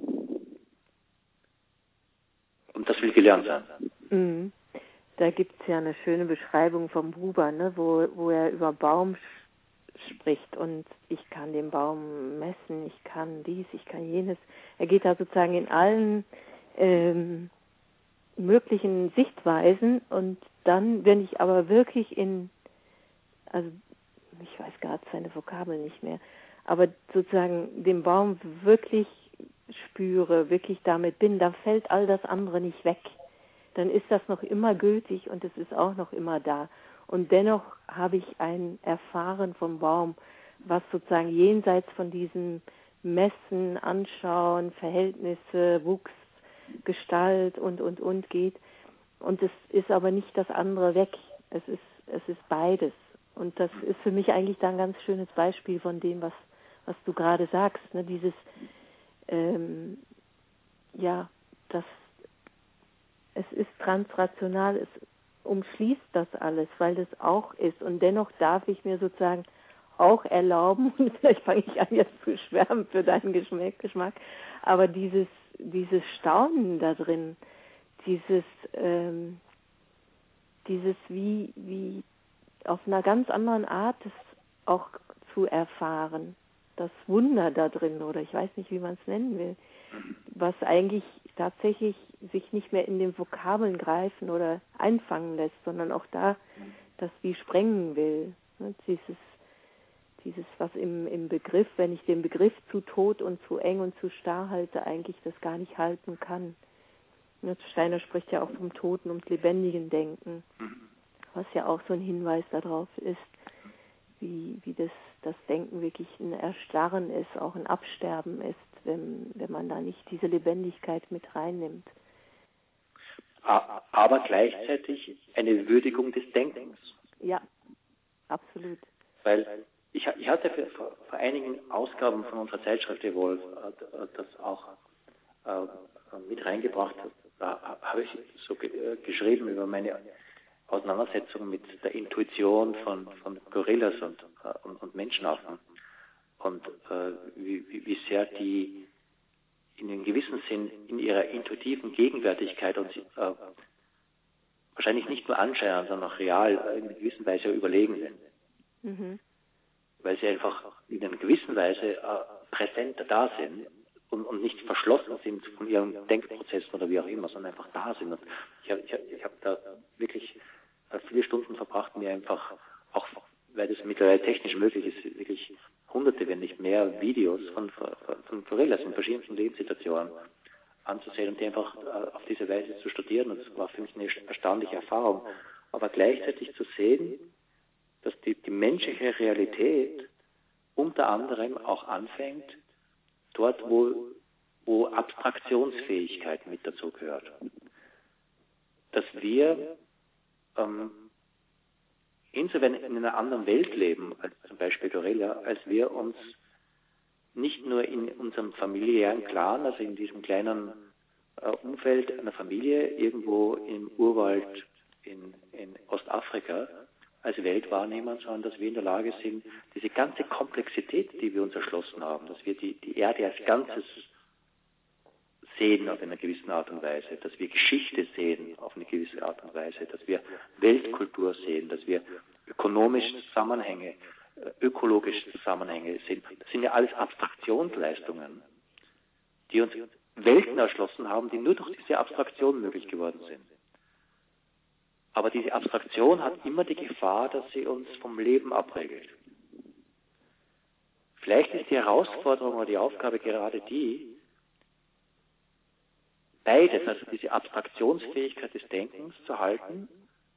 Und das will gelernt sein. Mhm. Da gibt es ja eine schöne Beschreibung vom Buber, ne, wo, wo er über Baum spricht und ich kann den Baum messen, ich kann dies, ich kann jenes. Er geht da sozusagen in allen ähm, möglichen Sichtweisen, und dann, wenn ich aber wirklich in, also ich weiß gerade seine Vokabel nicht mehr, aber sozusagen den Baum wirklich spüre, wirklich damit bin, dann fällt all das andere nicht weg. Dann ist das noch immer gültig und es ist auch noch immer da. Und dennoch habe ich ein Erfahren vom Baum, was sozusagen jenseits von diesem Messen, Anschauen, Verhältnisse, Wuchs, Gestalt und, und, und geht. Und es ist aber nicht das andere weg. Es ist, es ist beides. Und das ist für mich eigentlich da ein ganz schönes Beispiel von dem, was, was du gerade sagst. Ne? Dieses, ähm, ja, das, es ist transrational, es umschließt das alles, weil das auch ist. Und dennoch darf ich mir sozusagen auch erlauben, und vielleicht fange ich an jetzt zu schwärmen für deinen Geschmack, aber dieses, dieses Staunen da drin, dieses, ähm, dieses wie, wie auf einer ganz anderen Art es auch zu erfahren, das Wunder da drin, oder ich weiß nicht, wie man es nennen will, was eigentlich tatsächlich sich nicht mehr in den Vokabeln greifen oder einfangen lässt, sondern auch da das wie sprengen will. Ne? Dieses, dieses, was im, im Begriff, wenn ich den Begriff zu tot und zu eng und zu starr halte, eigentlich das gar nicht halten kann. Ne? Steiner spricht ja auch vom toten und lebendigen Denken, was ja auch so ein Hinweis darauf ist, wie, wie das, das Denken wirklich ein Erstarren ist, auch ein Absterben ist, wenn, wenn man da nicht diese Lebendigkeit mit reinnimmt. Aber gleichzeitig eine Würdigung des Denkens. Ja, absolut. Weil ich, ich hatte für, vor, vor einigen Ausgaben von unserer Zeitschrift Evolve äh, das auch äh, mit reingebracht. Da habe ich so ge, äh, geschrieben über meine Auseinandersetzung mit der Intuition von, von Gorillas und, äh, und, und Menschenaffen. Und äh, wie, wie, wie sehr die in einem gewissen Sinn in ihrer intuitiven Gegenwärtigkeit und äh, wahrscheinlich nicht nur anscheinend, sondern auch real äh, in einer gewissen Weise überlegen sind. Mhm. Weil sie einfach in einer gewissen Weise äh, präsent da sind und, und nicht verschlossen sind von ihren Denkprozessen oder wie auch immer, sondern einfach da sind. Und ich habe ich hab, ich hab da wirklich äh, viele Stunden verbracht, mir einfach, auch weil das mittlerweile technisch möglich ist, wirklich hunderte, wenn nicht mehr Videos von, von, von Gorillas in verschiedensten Lebenssituationen anzusehen und die einfach äh, auf diese Weise zu studieren. Und das war für mich eine erstaunliche Erfahrung. Aber gleichzeitig zu sehen, dass die, die menschliche Realität unter anderem auch anfängt, dort, wo, wo Abstraktionsfähigkeit mit dazu gehört. Dass wir ähm, insofern in einer anderen Welt leben, als zum Beispiel Gorilla, als wir uns nicht nur in unserem familiären Clan, also in diesem kleinen äh, Umfeld einer Familie, irgendwo im Urwald in, in Ostafrika, als Welt wahrnehmen, sondern dass wir in der Lage sind, diese ganze Komplexität, die wir uns erschlossen haben, dass wir die, die Erde als Ganzes sehen auf eine gewisse Art und Weise, dass wir Geschichte sehen auf eine gewisse Art und Weise, dass wir Weltkultur sehen, dass wir ökonomische Zusammenhänge, ökologische Zusammenhänge sehen. Das sind ja alles Abstraktionsleistungen, die uns Welten erschlossen haben, die nur durch diese Abstraktion möglich geworden sind. Aber diese Abstraktion hat immer die Gefahr, dass sie uns vom Leben abregelt. Vielleicht ist die Herausforderung oder die Aufgabe gerade die, beides, also diese Abstraktionsfähigkeit des Denkens zu halten,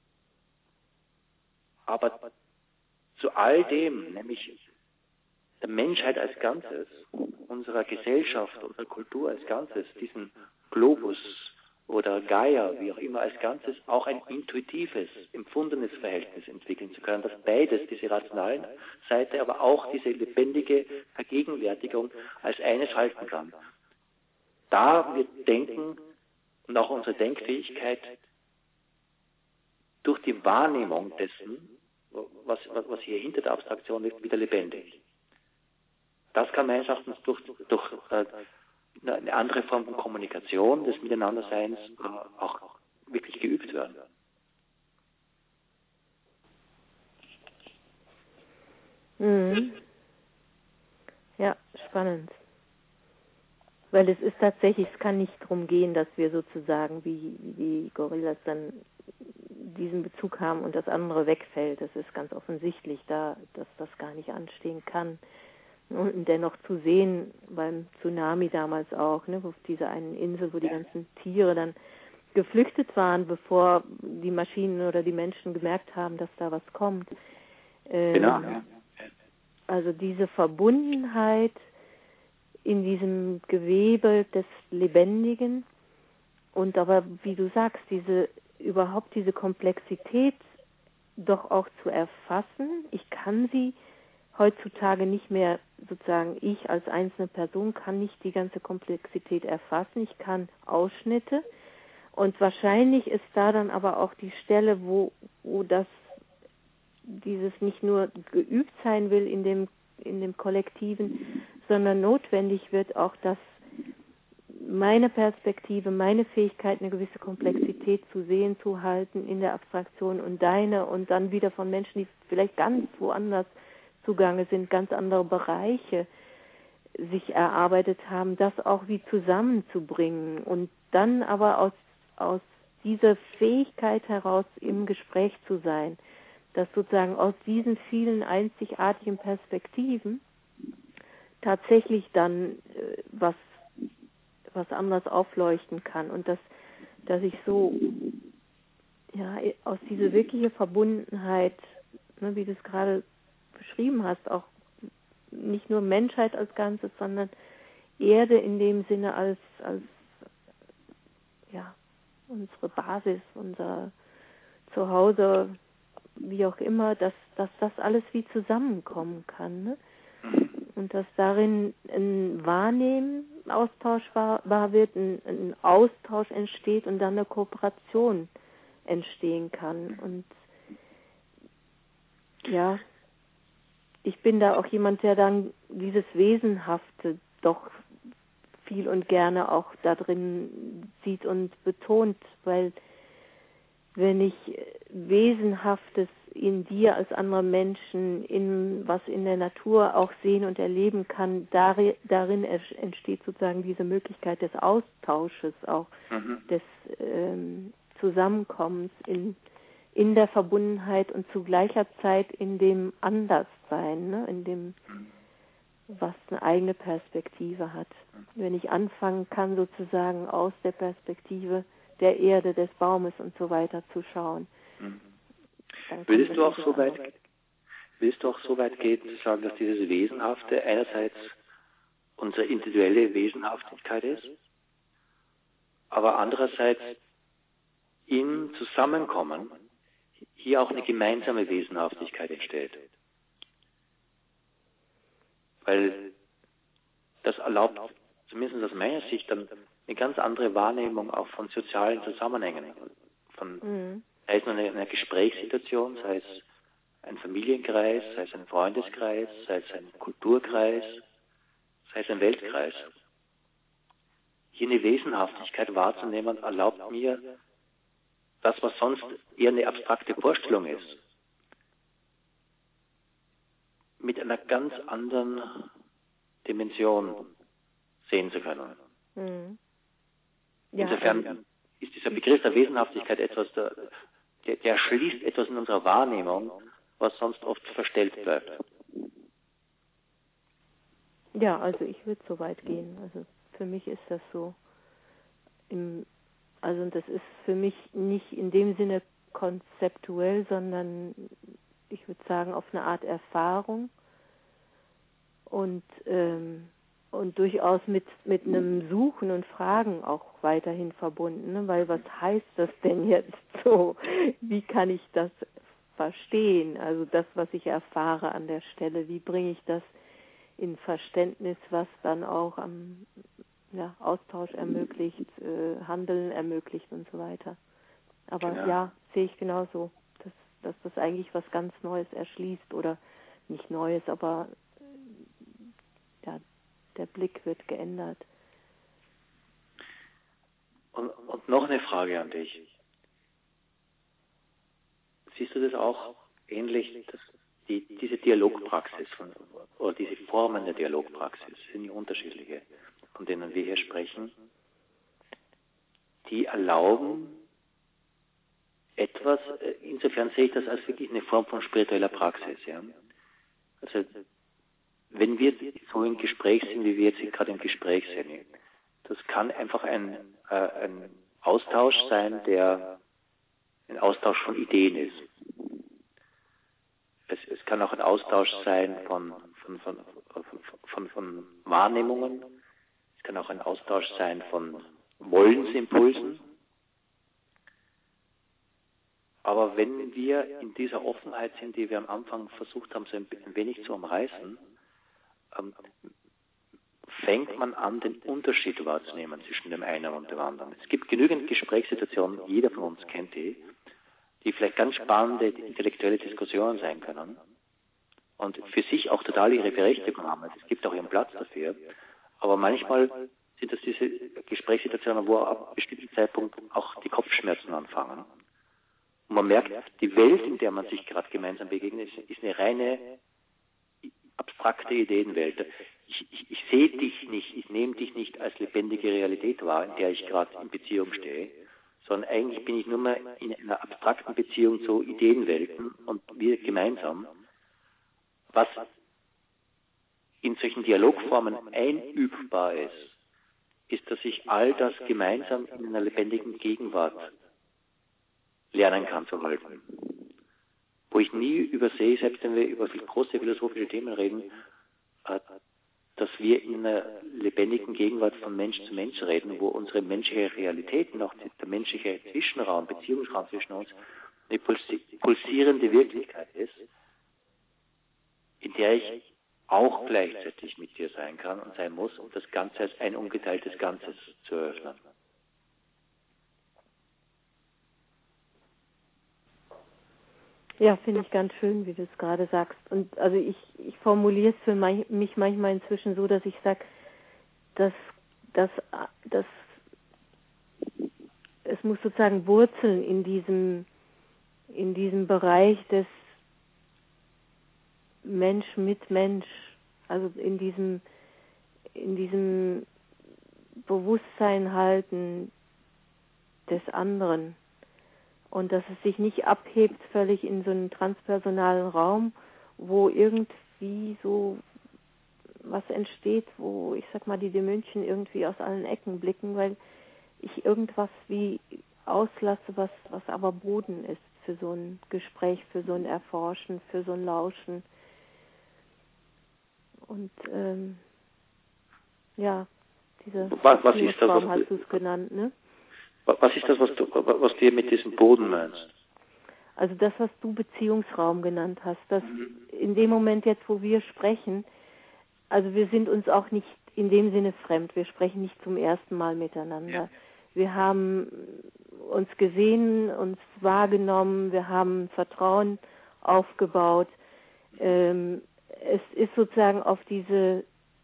aber zu all dem, nämlich der Menschheit als Ganzes, unserer Gesellschaft, unserer Kultur als Ganzes, diesen Globus oder Gaia, wie auch immer, als Ganzes auch ein intuitives, empfundenes Verhältnis entwickeln zu können, dass beides, diese rationalen Seite, aber auch diese lebendige Vergegenwärtigung als eines halten kann. Da wird Denken und auch unsere Denkfähigkeit durch die Wahrnehmung dessen, was, was hier hinter der Abstraktion liegt, wieder lebendig. Das kann meines Erachtens durch, durch äh, eine andere Form von Kommunikation, des Miteinanderseins, äh, auch wirklich geübt werden. Mhm. Ja, spannend. Weil es ist tatsächlich, es kann nicht darum gehen, dass wir sozusagen wie die Gorillas dann diesen Bezug haben und das andere wegfällt. Das ist ganz offensichtlich da, dass das gar nicht anstehen kann. Und dennoch zu sehen, beim Tsunami damals auch, ne, auf dieser einen Insel, wo die ganzen Tiere dann geflüchtet waren, bevor die Maschinen oder die Menschen gemerkt haben, dass da was kommt. Ähm, genau, ja. Also diese Verbundenheit in diesem Gewebe des Lebendigen und aber, wie du sagst, diese überhaupt diese Komplexität doch auch zu erfassen. Ich kann sie heutzutage nicht mehr, sozusagen ich als einzelne Person kann nicht die ganze Komplexität erfassen. Ich kann Ausschnitte und wahrscheinlich ist da dann aber auch die Stelle, wo, wo das dieses nicht nur geübt sein will in dem in dem Kollektiven, sondern notwendig wird auch, dass meine Perspektive, meine Fähigkeit, eine gewisse Komplexität zu sehen, zu halten in der Abstraktion und deine und dann wieder von Menschen, die vielleicht ganz woanders zugange sind, ganz andere Bereiche sich erarbeitet haben, das auch wie zusammenzubringen und dann aber aus, aus dieser Fähigkeit heraus im Gespräch zu sein, dass sozusagen aus diesen vielen einzigartigen Perspektiven tatsächlich dann äh, was was anderes aufleuchten kann und dass dass ich so ja aus dieser wirklichen Verbundenheit, ne, wie du es gerade beschrieben hast, auch nicht nur Menschheit als Ganzes, sondern Erde in dem Sinne als als ja unsere Basis, unser Zuhause, wie auch immer, dass, dass das alles wie zusammenkommen kann. Ne? Und dass darin ein Wahrnehmen austauschbar wird, ein, ein Austausch entsteht und dann eine Kooperation entstehen kann. Und ja, ich bin da auch jemand, der dann dieses Wesenhafte doch viel und gerne auch da drin sieht und betont, weil wenn ich Wesenhaftes in dir als andere Menschen, in was in der Natur auch sehen und erleben kann, darin, darin entsteht sozusagen diese Möglichkeit des Austausches, auch mhm. des ähm, Zusammenkommens in, in der Verbundenheit und zu gleicher Zeit in dem Anderssein, ne? In dem, was eine eigene Perspektive hat. Wenn ich anfangen kann, sozusagen aus der Perspektive der Erde, des Baumes und so weiter zu schauen. Mhm. Willst du auch so weit, willst du auch so weit gehen, zu sagen, dass dieses Wesenhafte einerseits unsere individuelle Wesenhaftigkeit ist, aber andererseits im Zusammenkommen, hier auch eine gemeinsame Wesenhaftigkeit entsteht. Weil das erlaubt, zumindest aus meiner Sicht, dann eine ganz andere Wahrnehmung auch von sozialen Zusammenhängen. Von, Mhm. sei es nur eine, eine Gesprächssituation, sei es ein Familienkreis, sei es ein Freundeskreis, sei es ein Kulturkreis, sei es ein Weltkreis. Hier eine Wesenhaftigkeit wahrzunehmen, erlaubt mir, das, was sonst eher eine abstrakte Vorstellung ist, mit einer ganz anderen Dimension sehen zu können. Mhm. Ja, Insofern also, ist dieser Begriff der Wesenhaftigkeit etwas, der, der, der schließt etwas in unserer Wahrnehmung, was sonst oft verstellt bleibt. ja, also ich würde so weit gehen. Also für mich ist das so. Im, also das ist für mich nicht in dem Sinne konzeptuell, sondern ich würde sagen auf eine Art Erfahrung und ähm, und durchaus mit mit einem Suchen und Fragen auch weiterhin verbunden, ne? Weil was heißt das denn jetzt so? Wie kann ich das verstehen? Also das, was ich erfahre an der Stelle, wie bringe ich das in Verständnis, was dann auch am ja, Austausch ermöglicht, äh, Handeln ermöglicht und so weiter. Aber Genau. ja, sehe ich genauso, dass, dass das eigentlich was ganz Neues erschließt oder nicht Neues, aber äh, ja, der Blick wird geändert. Und, und noch eine Frage an dich. Siehst du das auch ähnlich, dass die, diese Dialogpraxis von, oder diese Formen der Dialogpraxis sind ja unterschiedliche, von denen wir hier sprechen, die erlauben etwas, insofern sehe ich das als wirklich eine Form von spiritueller Praxis. Ja? Also wenn wir so im Gespräch sind, wie wir jetzt gerade im Gespräch sind, das kann einfach ein, äh, ein Austausch sein, der ein Austausch von Ideen ist. Es, es kann auch ein Austausch sein von, von, von, von, von, von Wahrnehmungen. Es kann auch ein Austausch sein von Wollensimpulsen. Aber wenn wir in dieser Offenheit sind, die wir am Anfang versucht haben, so ein, ein wenig zu umreißen, ähm, fängt man an, den Unterschied wahrzunehmen zwischen dem einen und dem anderen. Es gibt genügend Gesprächssituationen, jeder von uns kennt die, die vielleicht ganz spannende intellektuelle Diskussionen sein können und für sich auch total ihre Berechtigung haben. Es gibt auch ihren Platz dafür. Aber manchmal sind das diese Gesprächssituationen, wo ab einem bestimmten Zeitpunkt auch die Kopfschmerzen anfangen. Und man merkt, die Welt, in der man sich gerade gemeinsam begegnet, ist, ist eine reine abstrakte Ideenwelt. Ich, ich, ich sehe dich nicht, ich nehme dich nicht als lebendige Realität wahr, in der ich gerade in Beziehung stehe, sondern eigentlich bin ich nur mal in einer abstrakten Beziehung zu Ideenwelten und wir gemeinsam. Was in solchen Dialogformen einübbar ist, ist, dass ich all das gemeinsam in einer lebendigen Gegenwart lernen kann zu halten. Wo ich nie übersehe, selbst wenn wir über viel große philosophische Themen reden, dass wir in einer lebendigen Gegenwart von Mensch zu Mensch reden, wo unsere menschliche Realität und auch der menschliche Zwischenraum, Beziehungsraum zwischen uns, eine pulsierende Wirklichkeit ist, in der ich auch gleichzeitig mit dir sein kann und sein muss, um das Ganze als ein ungeteiltes Ganzes zu eröffnen. Ja, finde ich ganz schön, wie du es gerade sagst. Und also ich, ich formuliere es für mich manchmal inzwischen so, dass ich sage, dass, dass, dass es muss sozusagen Wurzeln in diesem, in diesem Bereich des Mensch mit Mensch, also in diesem, in diesem Bewusstsein halten des anderen. Und dass es sich nicht abhebt völlig in so einen transpersonalen Raum, wo irgendwie so was entsteht, wo, ich sag mal, die Dämonchen irgendwie aus allen Ecken blicken, weil ich irgendwas wie auslasse, was, was aber Boden ist für so ein Gespräch, für so ein Erforschen, für so ein Lauschen. Und ähm, ja, diese was, was ist das, was hast du es genannt, ne? Was ist das, was du, was du hier mit diesem Boden meinst? Also das, was du Beziehungsraum genannt hast, dass Mhm. in dem Moment jetzt, wo wir sprechen, also wir sind uns auch nicht in dem Sinne fremd, wir sprechen nicht zum ersten Mal miteinander. Ja. Wir haben uns gesehen, uns wahrgenommen, wir haben Vertrauen aufgebaut. Ähm, es ist sozusagen auf diese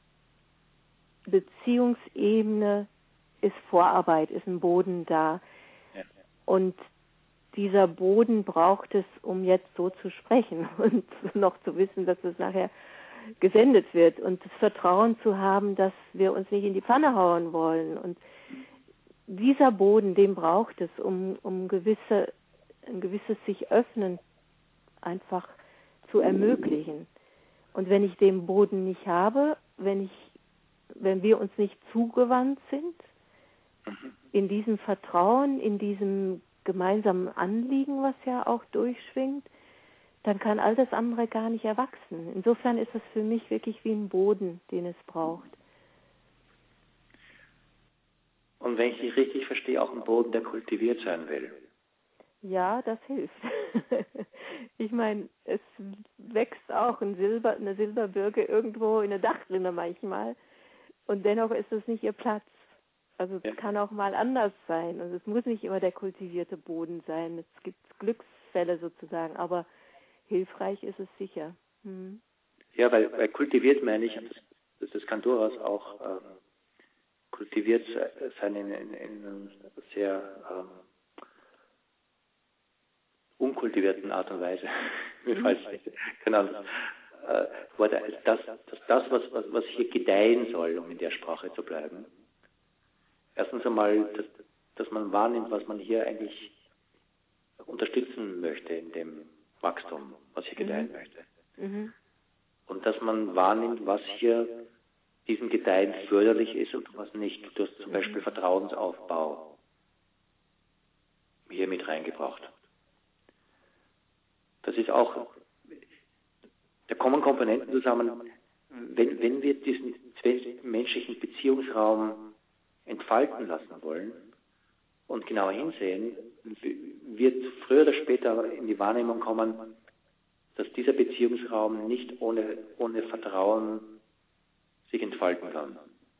Beziehungsebene ist Vorarbeit, ist ein Boden da. Ja. Und dieser Boden braucht es, um jetzt so zu sprechen und noch zu wissen, dass es nachher gesendet wird und das Vertrauen zu haben, dass wir uns nicht in die Pfanne hauen wollen. Und dieser Boden, den braucht es, um, um gewisse, ein gewisses sich öffnen einfach zu ermöglichen. Und wenn ich den Boden nicht habe, wenn ich, wenn wir uns nicht zugewandt sind, in diesem Vertrauen, in diesem gemeinsamen Anliegen, was ja auch durchschwingt, dann kann all das andere gar nicht erwachsen. Insofern ist es für mich wirklich wie ein Boden, den es braucht. Und wenn ich dich richtig verstehe, auch ein Boden, der kultiviert sein will. Ja, das hilft. Ich meine, es wächst auch ein Silber, eine Silberbirke irgendwo in der Dachrinne manchmal und dennoch ist es nicht ihr Platz. Also es Ja. kann auch mal anders sein und es muss nicht immer der kultivierte Boden sein. Es gibt Glücksfälle sozusagen, aber hilfreich ist es sicher. Hm. Ja, weil, weil kultiviert meine ich, das, das, das kann durchaus auch ähm, kultiviert sein in, in, in einer sehr ähm, unkultivierten Art und Weise. Mir fällt keine Ahnung. Äh, das, das, das was, was, was hier gedeihen soll, um in der Sprache zu bleiben. Erstens einmal, dass, dass man wahrnimmt, was man hier eigentlich unterstützen möchte in dem Wachstum, was hier gedeihen Mhm. möchte. Mhm. Und dass man wahrnimmt, was hier diesem Gedeihen förderlich ist und was nicht. Du hast zum Beispiel Vertrauensaufbau hier mit reingebracht. Das ist auch, da kommen Komponenten zusammen, wenn, wenn wir diesen menschlichen Beziehungsraum entfalten lassen wollen und genauer hinsehen, wird früher oder später in die Wahrnehmung kommen, dass dieser Beziehungsraum nicht ohne, ohne Vertrauen sich entfalten kann.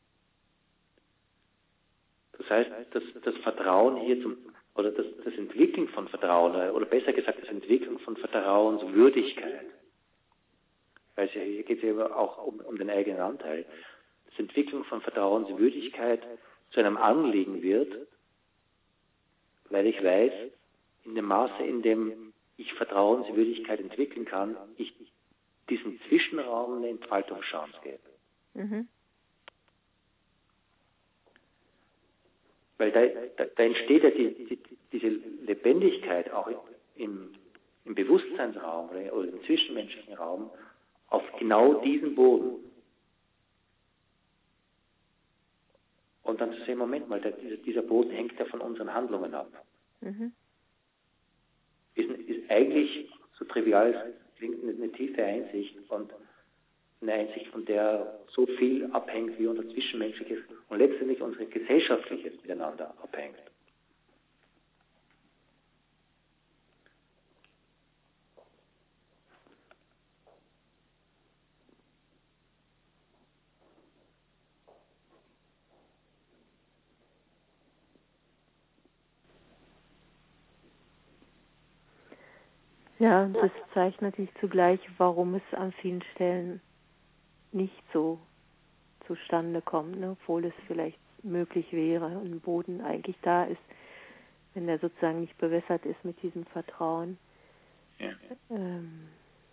Das heißt, dass das Vertrauen hier zum, oder das, das Entwickeln von Vertrauen, oder besser gesagt, das Entwickeln von Vertrauenswürdigkeit, weil es ja, hier geht es ja auch um, um den eigenen Anteil, das Entwickeln von Vertrauenswürdigkeit zu einem Anliegen wird, weil ich weiß, in dem Maße, in dem ich Vertrauenswürdigkeit entwickeln kann, ich diesem Zwischenraum eine Entfaltungschance gebe. Mhm. Weil da, da, da entsteht ja die, die, diese Lebendigkeit auch im, im Bewusstseinsraum oder, oder im zwischenmenschlichen Raum auf genau diesen Boden. Und dann zu sehen, Moment mal, der, dieser Boden hängt ja von unseren Handlungen ab. Mhm. Ist, ist eigentlich, so trivial es klingt, eine, eine tiefe Einsicht und eine Einsicht, von der so viel abhängt, wie unser Zwischenmenschliches und letztendlich unser Gesellschaftliches miteinander abhängt. Ja, das zeigt natürlich zugleich, warum es an vielen Stellen nicht so zustande kommt, ne? Obwohl es vielleicht möglich wäre und ein Boden eigentlich da ist, wenn der sozusagen nicht bewässert ist mit diesem Vertrauen. Ja. Ähm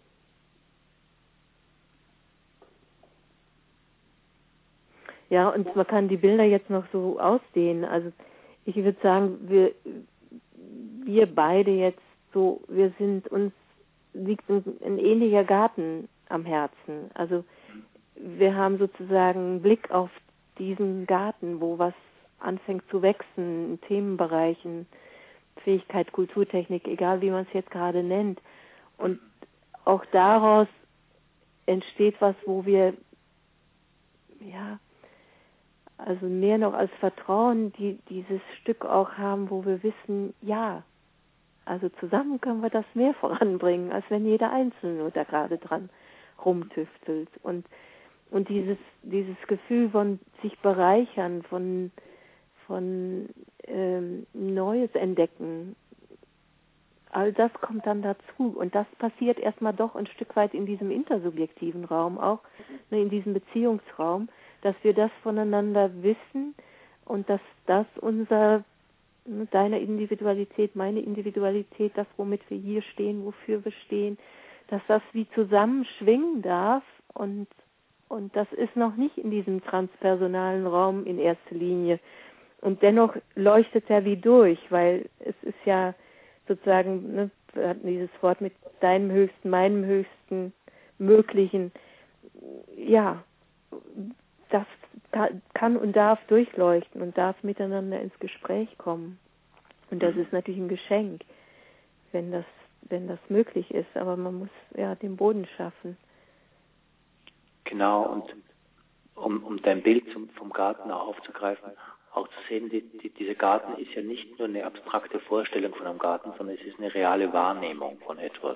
ja, und man kann die Bilder jetzt noch so ausdehnen. Also ich würde sagen, wir, wir beide jetzt so, wir sind uns, liegt uns ein ähnlicher Garten am Herzen. Also wir haben sozusagen einen Blick auf diesen Garten, wo was anfängt zu wachsen, in Themenbereichen, Fähigkeit, Kulturtechnik, egal wie man es jetzt gerade nennt. Und auch daraus entsteht was, wo wir, ja, also mehr noch als Vertrauen, die dieses Stück auch haben, wo wir wissen, ja, Also zusammen können wir das mehr voranbringen, als wenn jeder Einzelne nur da gerade dran rumtüftelt. Und, und dieses, dieses Gefühl von sich bereichern, von, von ähm, Neues entdecken, all das kommt dann dazu. Und das passiert erstmal doch ein Stück weit in diesem intersubjektiven Raum auch, ne, in diesem Beziehungsraum, dass wir das voneinander wissen und dass das unser, ne, deine Individualität, meine Individualität, das, womit wir hier stehen, wofür wir stehen, dass das wie zusammen schwingen darf und, und das ist noch nicht in diesem transpersonalen Raum in erster Linie. Und dennoch leuchtet er wie durch, weil es ist ja sozusagen, ne, wir hatten dieses Wort mit deinem Höchsten, meinem Höchsten, Möglichen, ja, das kann und darf durchleuchten und darf miteinander ins Gespräch kommen. Und das ist natürlich ein Geschenk, wenn das, wenn das möglich ist, aber man muss ja den Boden schaffen. Genau, und um, um dein Bild zum, vom Garten auch aufzugreifen, auch zu sehen, die, die, dieser Garten ist ja nicht nur eine abstrakte Vorstellung von einem Garten, sondern es ist eine reale Wahrnehmung von etwas.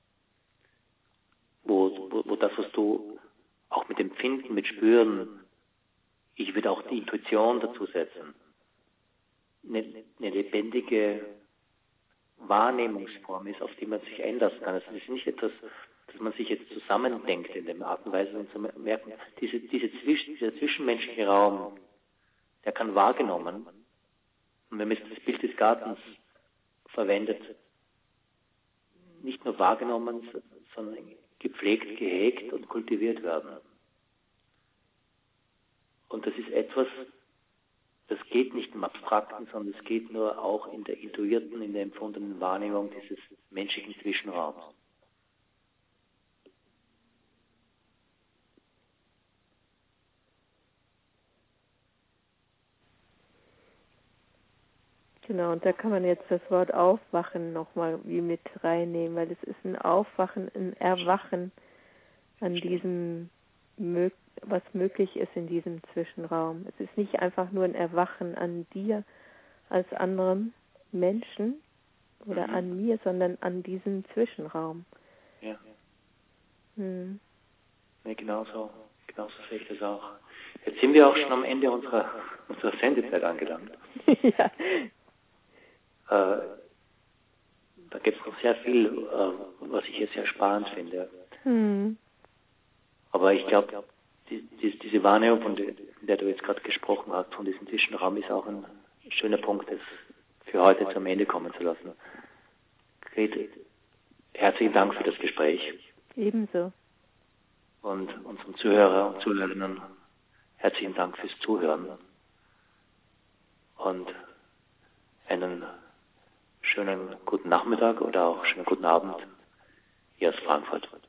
Wo, wo, wo das, was du auch mit Empfinden, mit Spüren, ich würde auch die Intuition dazu setzen, eine, eine lebendige Wahrnehmungsform ist, auf die man sich einlassen kann. Also es ist nicht etwas, dass man sich jetzt zusammendenkt in der Art und Weise, um zu merken, diese, diese Zwisch, dieser zwischenmenschliche Raum, der kann wahrgenommen, und wenn man das Bild des Gartens verwendet, nicht nur wahrgenommen, sondern gepflegt, gehegt und kultiviert werden. Und das ist etwas, das geht nicht im Abstrakten, sondern es geht nur auch in der intuierten, in der empfundenen Wahrnehmung dieses menschlichen Zwischenraums. Genau, und da kann man jetzt das Wort Aufwachen nochmal wie mit reinnehmen, weil es ist ein Aufwachen, ein Erwachen an diesem, was möglich ist in diesem Zwischenraum. Es ist nicht einfach nur ein Erwachen an dir als anderem Menschen oder mhm. an mir, sondern an diesem Zwischenraum. Ja. Hm. Nee, genau so. Genau so sehe ich das auch. Jetzt sind wir auch schon am Ende unserer, unserer Sendezeit angelangt. Ja. Äh, da gibt es noch sehr viel, äh, was ich hier sehr spannend finde. Hm. Aber ich glaube, die, die, diese Wahrnehmung, von der, der du jetzt gerade gesprochen hast, von diesem Zwischenraum, ist auch ein schöner Punkt, das für heute zum Ende kommen zu lassen. Grete, herzlichen Dank für das Gespräch. Ebenso. Und unseren Zuhörer und Zuhörerinnen herzlichen Dank fürs Zuhören. Und einen schönen guten Nachmittag oder auch schönen guten Abend hier aus Frankfurt.